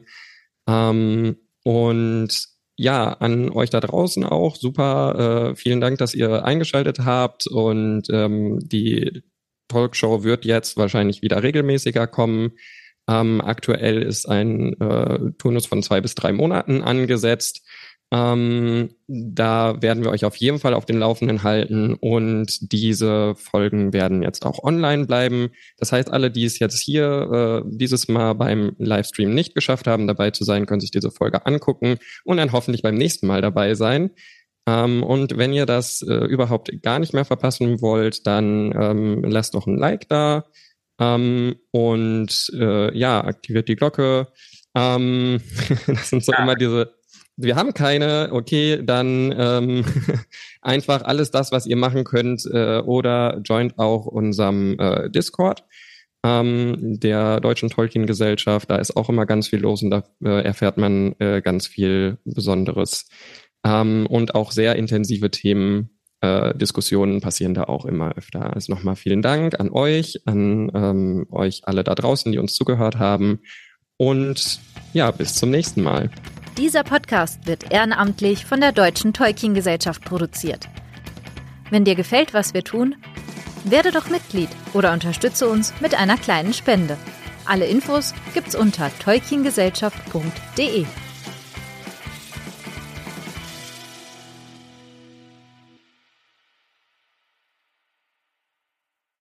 Ähm, und ja, an euch da draußen auch super. Äh, vielen Dank, dass ihr eingeschaltet habt, und ähm, die Talkshow wird jetzt wahrscheinlich wieder regelmäßiger kommen. Ähm, aktuell ist ein äh, Turnus von zwei bis drei Monaten angesetzt. Ähm, da werden wir euch auf jeden Fall auf den Laufenden halten, und diese Folgen werden jetzt auch online bleiben. Das heißt, alle, die es jetzt hier äh, dieses Mal beim Livestream nicht geschafft haben, dabei zu sein, können sich diese Folge angucken und dann hoffentlich beim nächsten Mal dabei sein. Ähm, und wenn ihr das äh, überhaupt gar nicht mehr verpassen wollt, dann ähm, lasst doch ein Like da ähm, und äh, ja, aktiviert die Glocke. Ähm, das sind so ja. immer diese Wir haben keine, okay, dann ähm, einfach alles das, was ihr machen könnt, äh, oder joint auch unserem äh, Discord, ähm, der Deutschen Tolkien-Gesellschaft. Da ist auch immer ganz viel los, und da äh, erfährt man äh, ganz viel Besonderes. Ähm, und auch sehr intensive Themen, äh, Diskussionen passieren da auch immer öfter. Also nochmal vielen Dank an euch, an ähm, euch alle da draußen, die uns zugehört haben. Und ja, bis zum nächsten Mal. Dieser Podcast wird ehrenamtlich von der Deutschen Tolkien-Gesellschaft produziert. Wenn dir gefällt, was wir tun, werde doch Mitglied oder unterstütze uns mit einer kleinen Spende. Alle Infos gibt's unter tolkiengesellschaft punkt de.